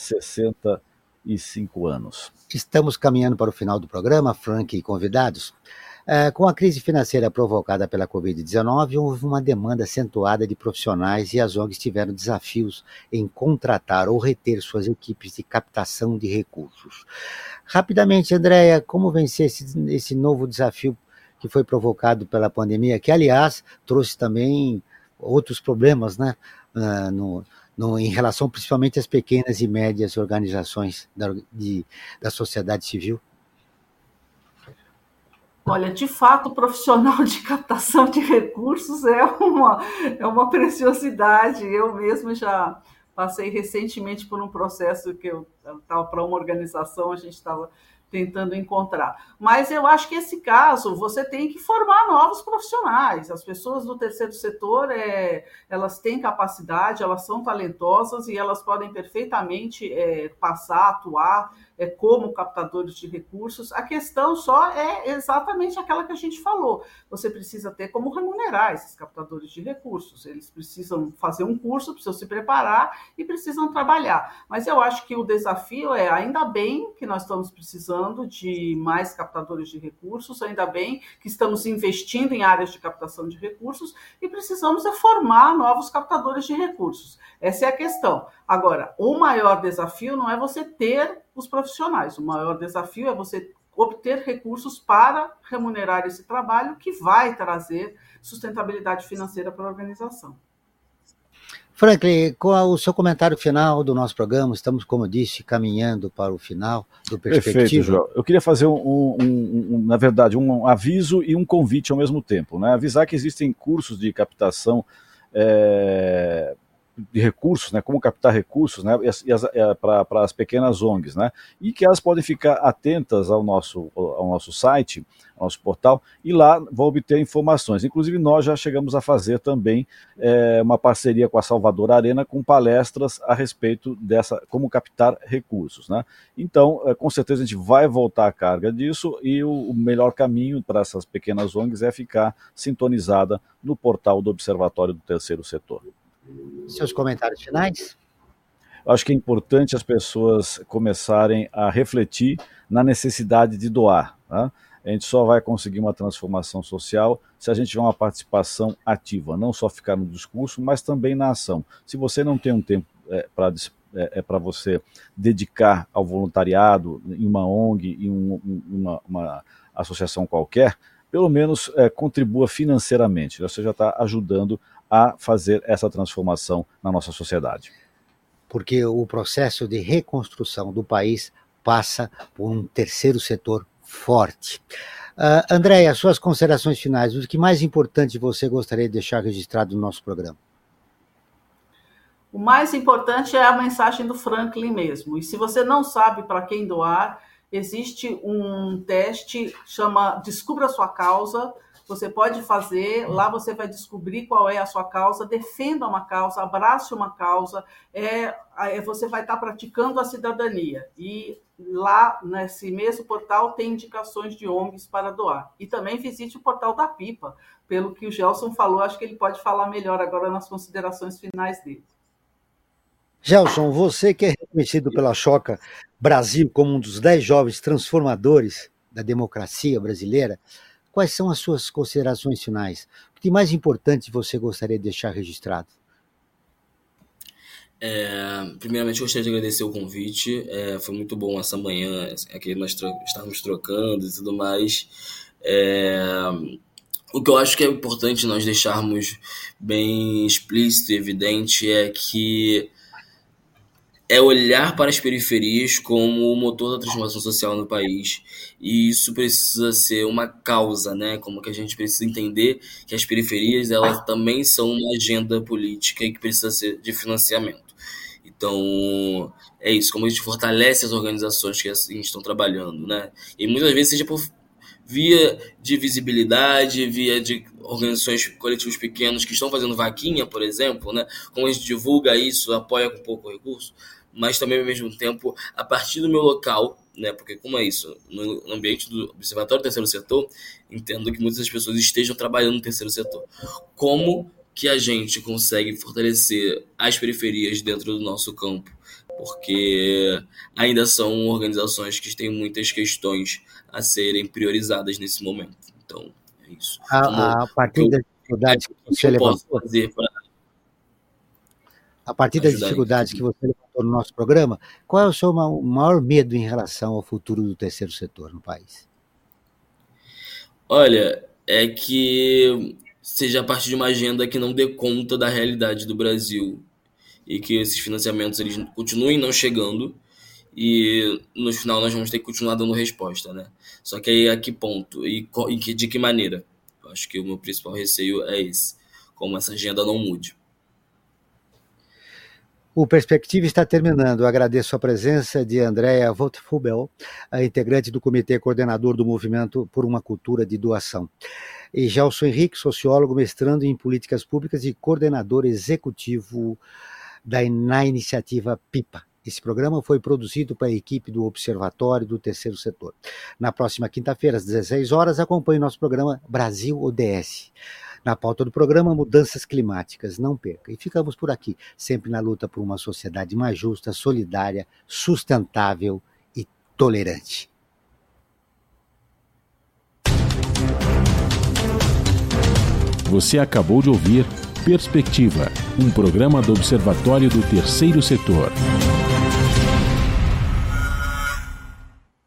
65 anos. Estamos caminhando para o final do programa, Frank e convidados. Com a crise financeira provocada pela Covid-19, houve uma demanda acentuada de profissionais e as ONGs tiveram desafios em contratar ou reter suas equipes de captação de recursos. Rapidamente, Andréia, como vencer esse novo desafio que foi provocado pela pandemia, que, aliás, trouxe também outros problemas, né, em relação principalmente às pequenas e médias organizações da sociedade civil? Olha, de fato, o profissional de captação de recursos é uma preciosidade. Eu mesma já passei recentemente por um processo que eu estava para uma organização, a gente estava tentando encontrar. Mas eu acho que esse caso, você tem que formar novos profissionais. As pessoas do terceiro setor, elas têm capacidade, elas são talentosas e elas podem perfeitamente passar a atuar como captadores de recursos. A questão só é exatamente aquela que a gente falou. Você precisa ter como remunerar esses captadores de recursos. Eles precisam fazer um curso, precisam se preparar e precisam trabalhar. Mas eu acho que o desafio ainda bem que nós estamos precisando de mais captadores de recursos, ainda bem que estamos investindo em áreas de captação de recursos e precisamos formar novos captadores de recursos. Essa é a questão. Agora, o maior desafio não é você ter os profissionais, o maior desafio é você obter recursos para remunerar esse trabalho que vai trazer sustentabilidade financeira para a organização. Franklin, qual o seu comentário final do nosso programa? Estamos, como eu disse, caminhando para o final do Perspectiva. Perfeito, João. Eu queria fazer, na verdade, um aviso e um convite ao mesmo tempo, né? Avisar que existem cursos de captação de recursos, né, como captar recursos, né, para as pequenas ONGs, né, e que elas podem ficar atentas ao nosso site, ao nosso portal, e lá vão obter informações. Inclusive nós já chegamos a fazer também uma parceria com a Salvador Arena com palestras a respeito dessa, como captar recursos, né. Então, com certeza a gente vai voltar à carga disso e o melhor caminho para essas pequenas ONGs é ficar sintonizada no portal do Observatório do Terceiro Setor. Seus comentários finais? Acho que é importante as pessoas começarem a refletir na necessidade de doar, tá? A gente só vai conseguir uma transformação social se a gente tiver uma participação ativa, não só ficar no discurso, mas também na ação. Se você não tem um tempo para você dedicar ao voluntariado em uma ONG, em uma associação qualquer, pelo menos contribua financeiramente. Você já está ajudando a fazer essa transformação na nossa sociedade. Porque o processo de reconstrução do país passa por um terceiro setor forte. Andréia, suas considerações finais, o que mais importante você gostaria de deixar registrado no nosso programa? O mais importante é a mensagem do Franklin mesmo. E se você não sabe para quem doar, existe um teste, chama Descubra a Sua Causa. Você pode fazer, lá você vai descobrir qual é a sua causa, defenda uma causa, abrace uma causa, você vai estar praticando a cidadania. E lá, nesse mesmo portal, tem indicações de ONGs para doar. E também visite o portal da Pipa. Pelo que o Gelson falou, acho que ele pode falar melhor agora nas considerações finais dele. Gelson, você que é reconhecido pela Choca Brasil como um dos 10 jovens transformadores da democracia brasileira, quais são as suas considerações finais? O que mais importante você gostaria de deixar registrado? Primeiramente, eu gostaria de agradecer o convite. Foi muito bom essa manhã, aqui nós estávamos trocando e tudo mais. O que eu acho que é importante nós deixarmos bem explícito e evidente é que olhar para as periferias como o motor da transformação social no país. E isso precisa ser uma causa, né? Como que a gente precisa entender que as periferias, elas também são uma agenda política e que precisa ser de financiamento. Então, é isso, como a gente fortalece as organizações que assim estão trabalhando, né? E muitas vezes seja por via de visibilidade, via de organizações, coletivos pequenos que estão fazendo vaquinha, por exemplo, né? Como a gente divulga isso, apoia com pouco recurso, mas também, ao mesmo tempo, a partir do meu local, né? Porque como é isso? No ambiente do Observatório do Terceiro Setor, entendo que muitas das pessoas estejam trabalhando no terceiro setor. Como que a gente consegue fortalecer as periferias dentro do nosso campo? Porque ainda são organizações que têm muitas questões a serem priorizadas nesse momento. Então, é isso. A partir das dificuldades que você levantou, a partir das dificuldades que você levantou no nosso programa, qual é o seu maior medo em relação ao futuro do terceiro setor no país? Olha, é que seja a partir de uma agenda que não dê conta da realidade do Brasil e que esses financiamentos eles continuem não chegando e no final nós vamos ter que continuar dando resposta, né? Só que aí a que ponto e de que maneira? Eu acho que o meu principal receio é esse, como essa agenda não mude. O Perspectiva está terminando. Eu agradeço a presença de Andréia Vogt-Fubel, a integrante do Comitê Coordenador do Movimento por uma Cultura de Doação. E Gelson Henrique, sociólogo, mestrando em Políticas Públicas e coordenador executivo na iniciativa PIPA. Esse programa foi produzido pela equipe do Observatório do Terceiro Setor. Na próxima quinta-feira, às 16 horas, acompanhe nosso programa Brasil ODS. Na pauta do programa, mudanças climáticas. Não perca. E ficamos por aqui, sempre na luta por uma sociedade mais justa, solidária, sustentável e tolerante. Você acabou de ouvir Perspectiva, um programa do Observatório do Terceiro Setor.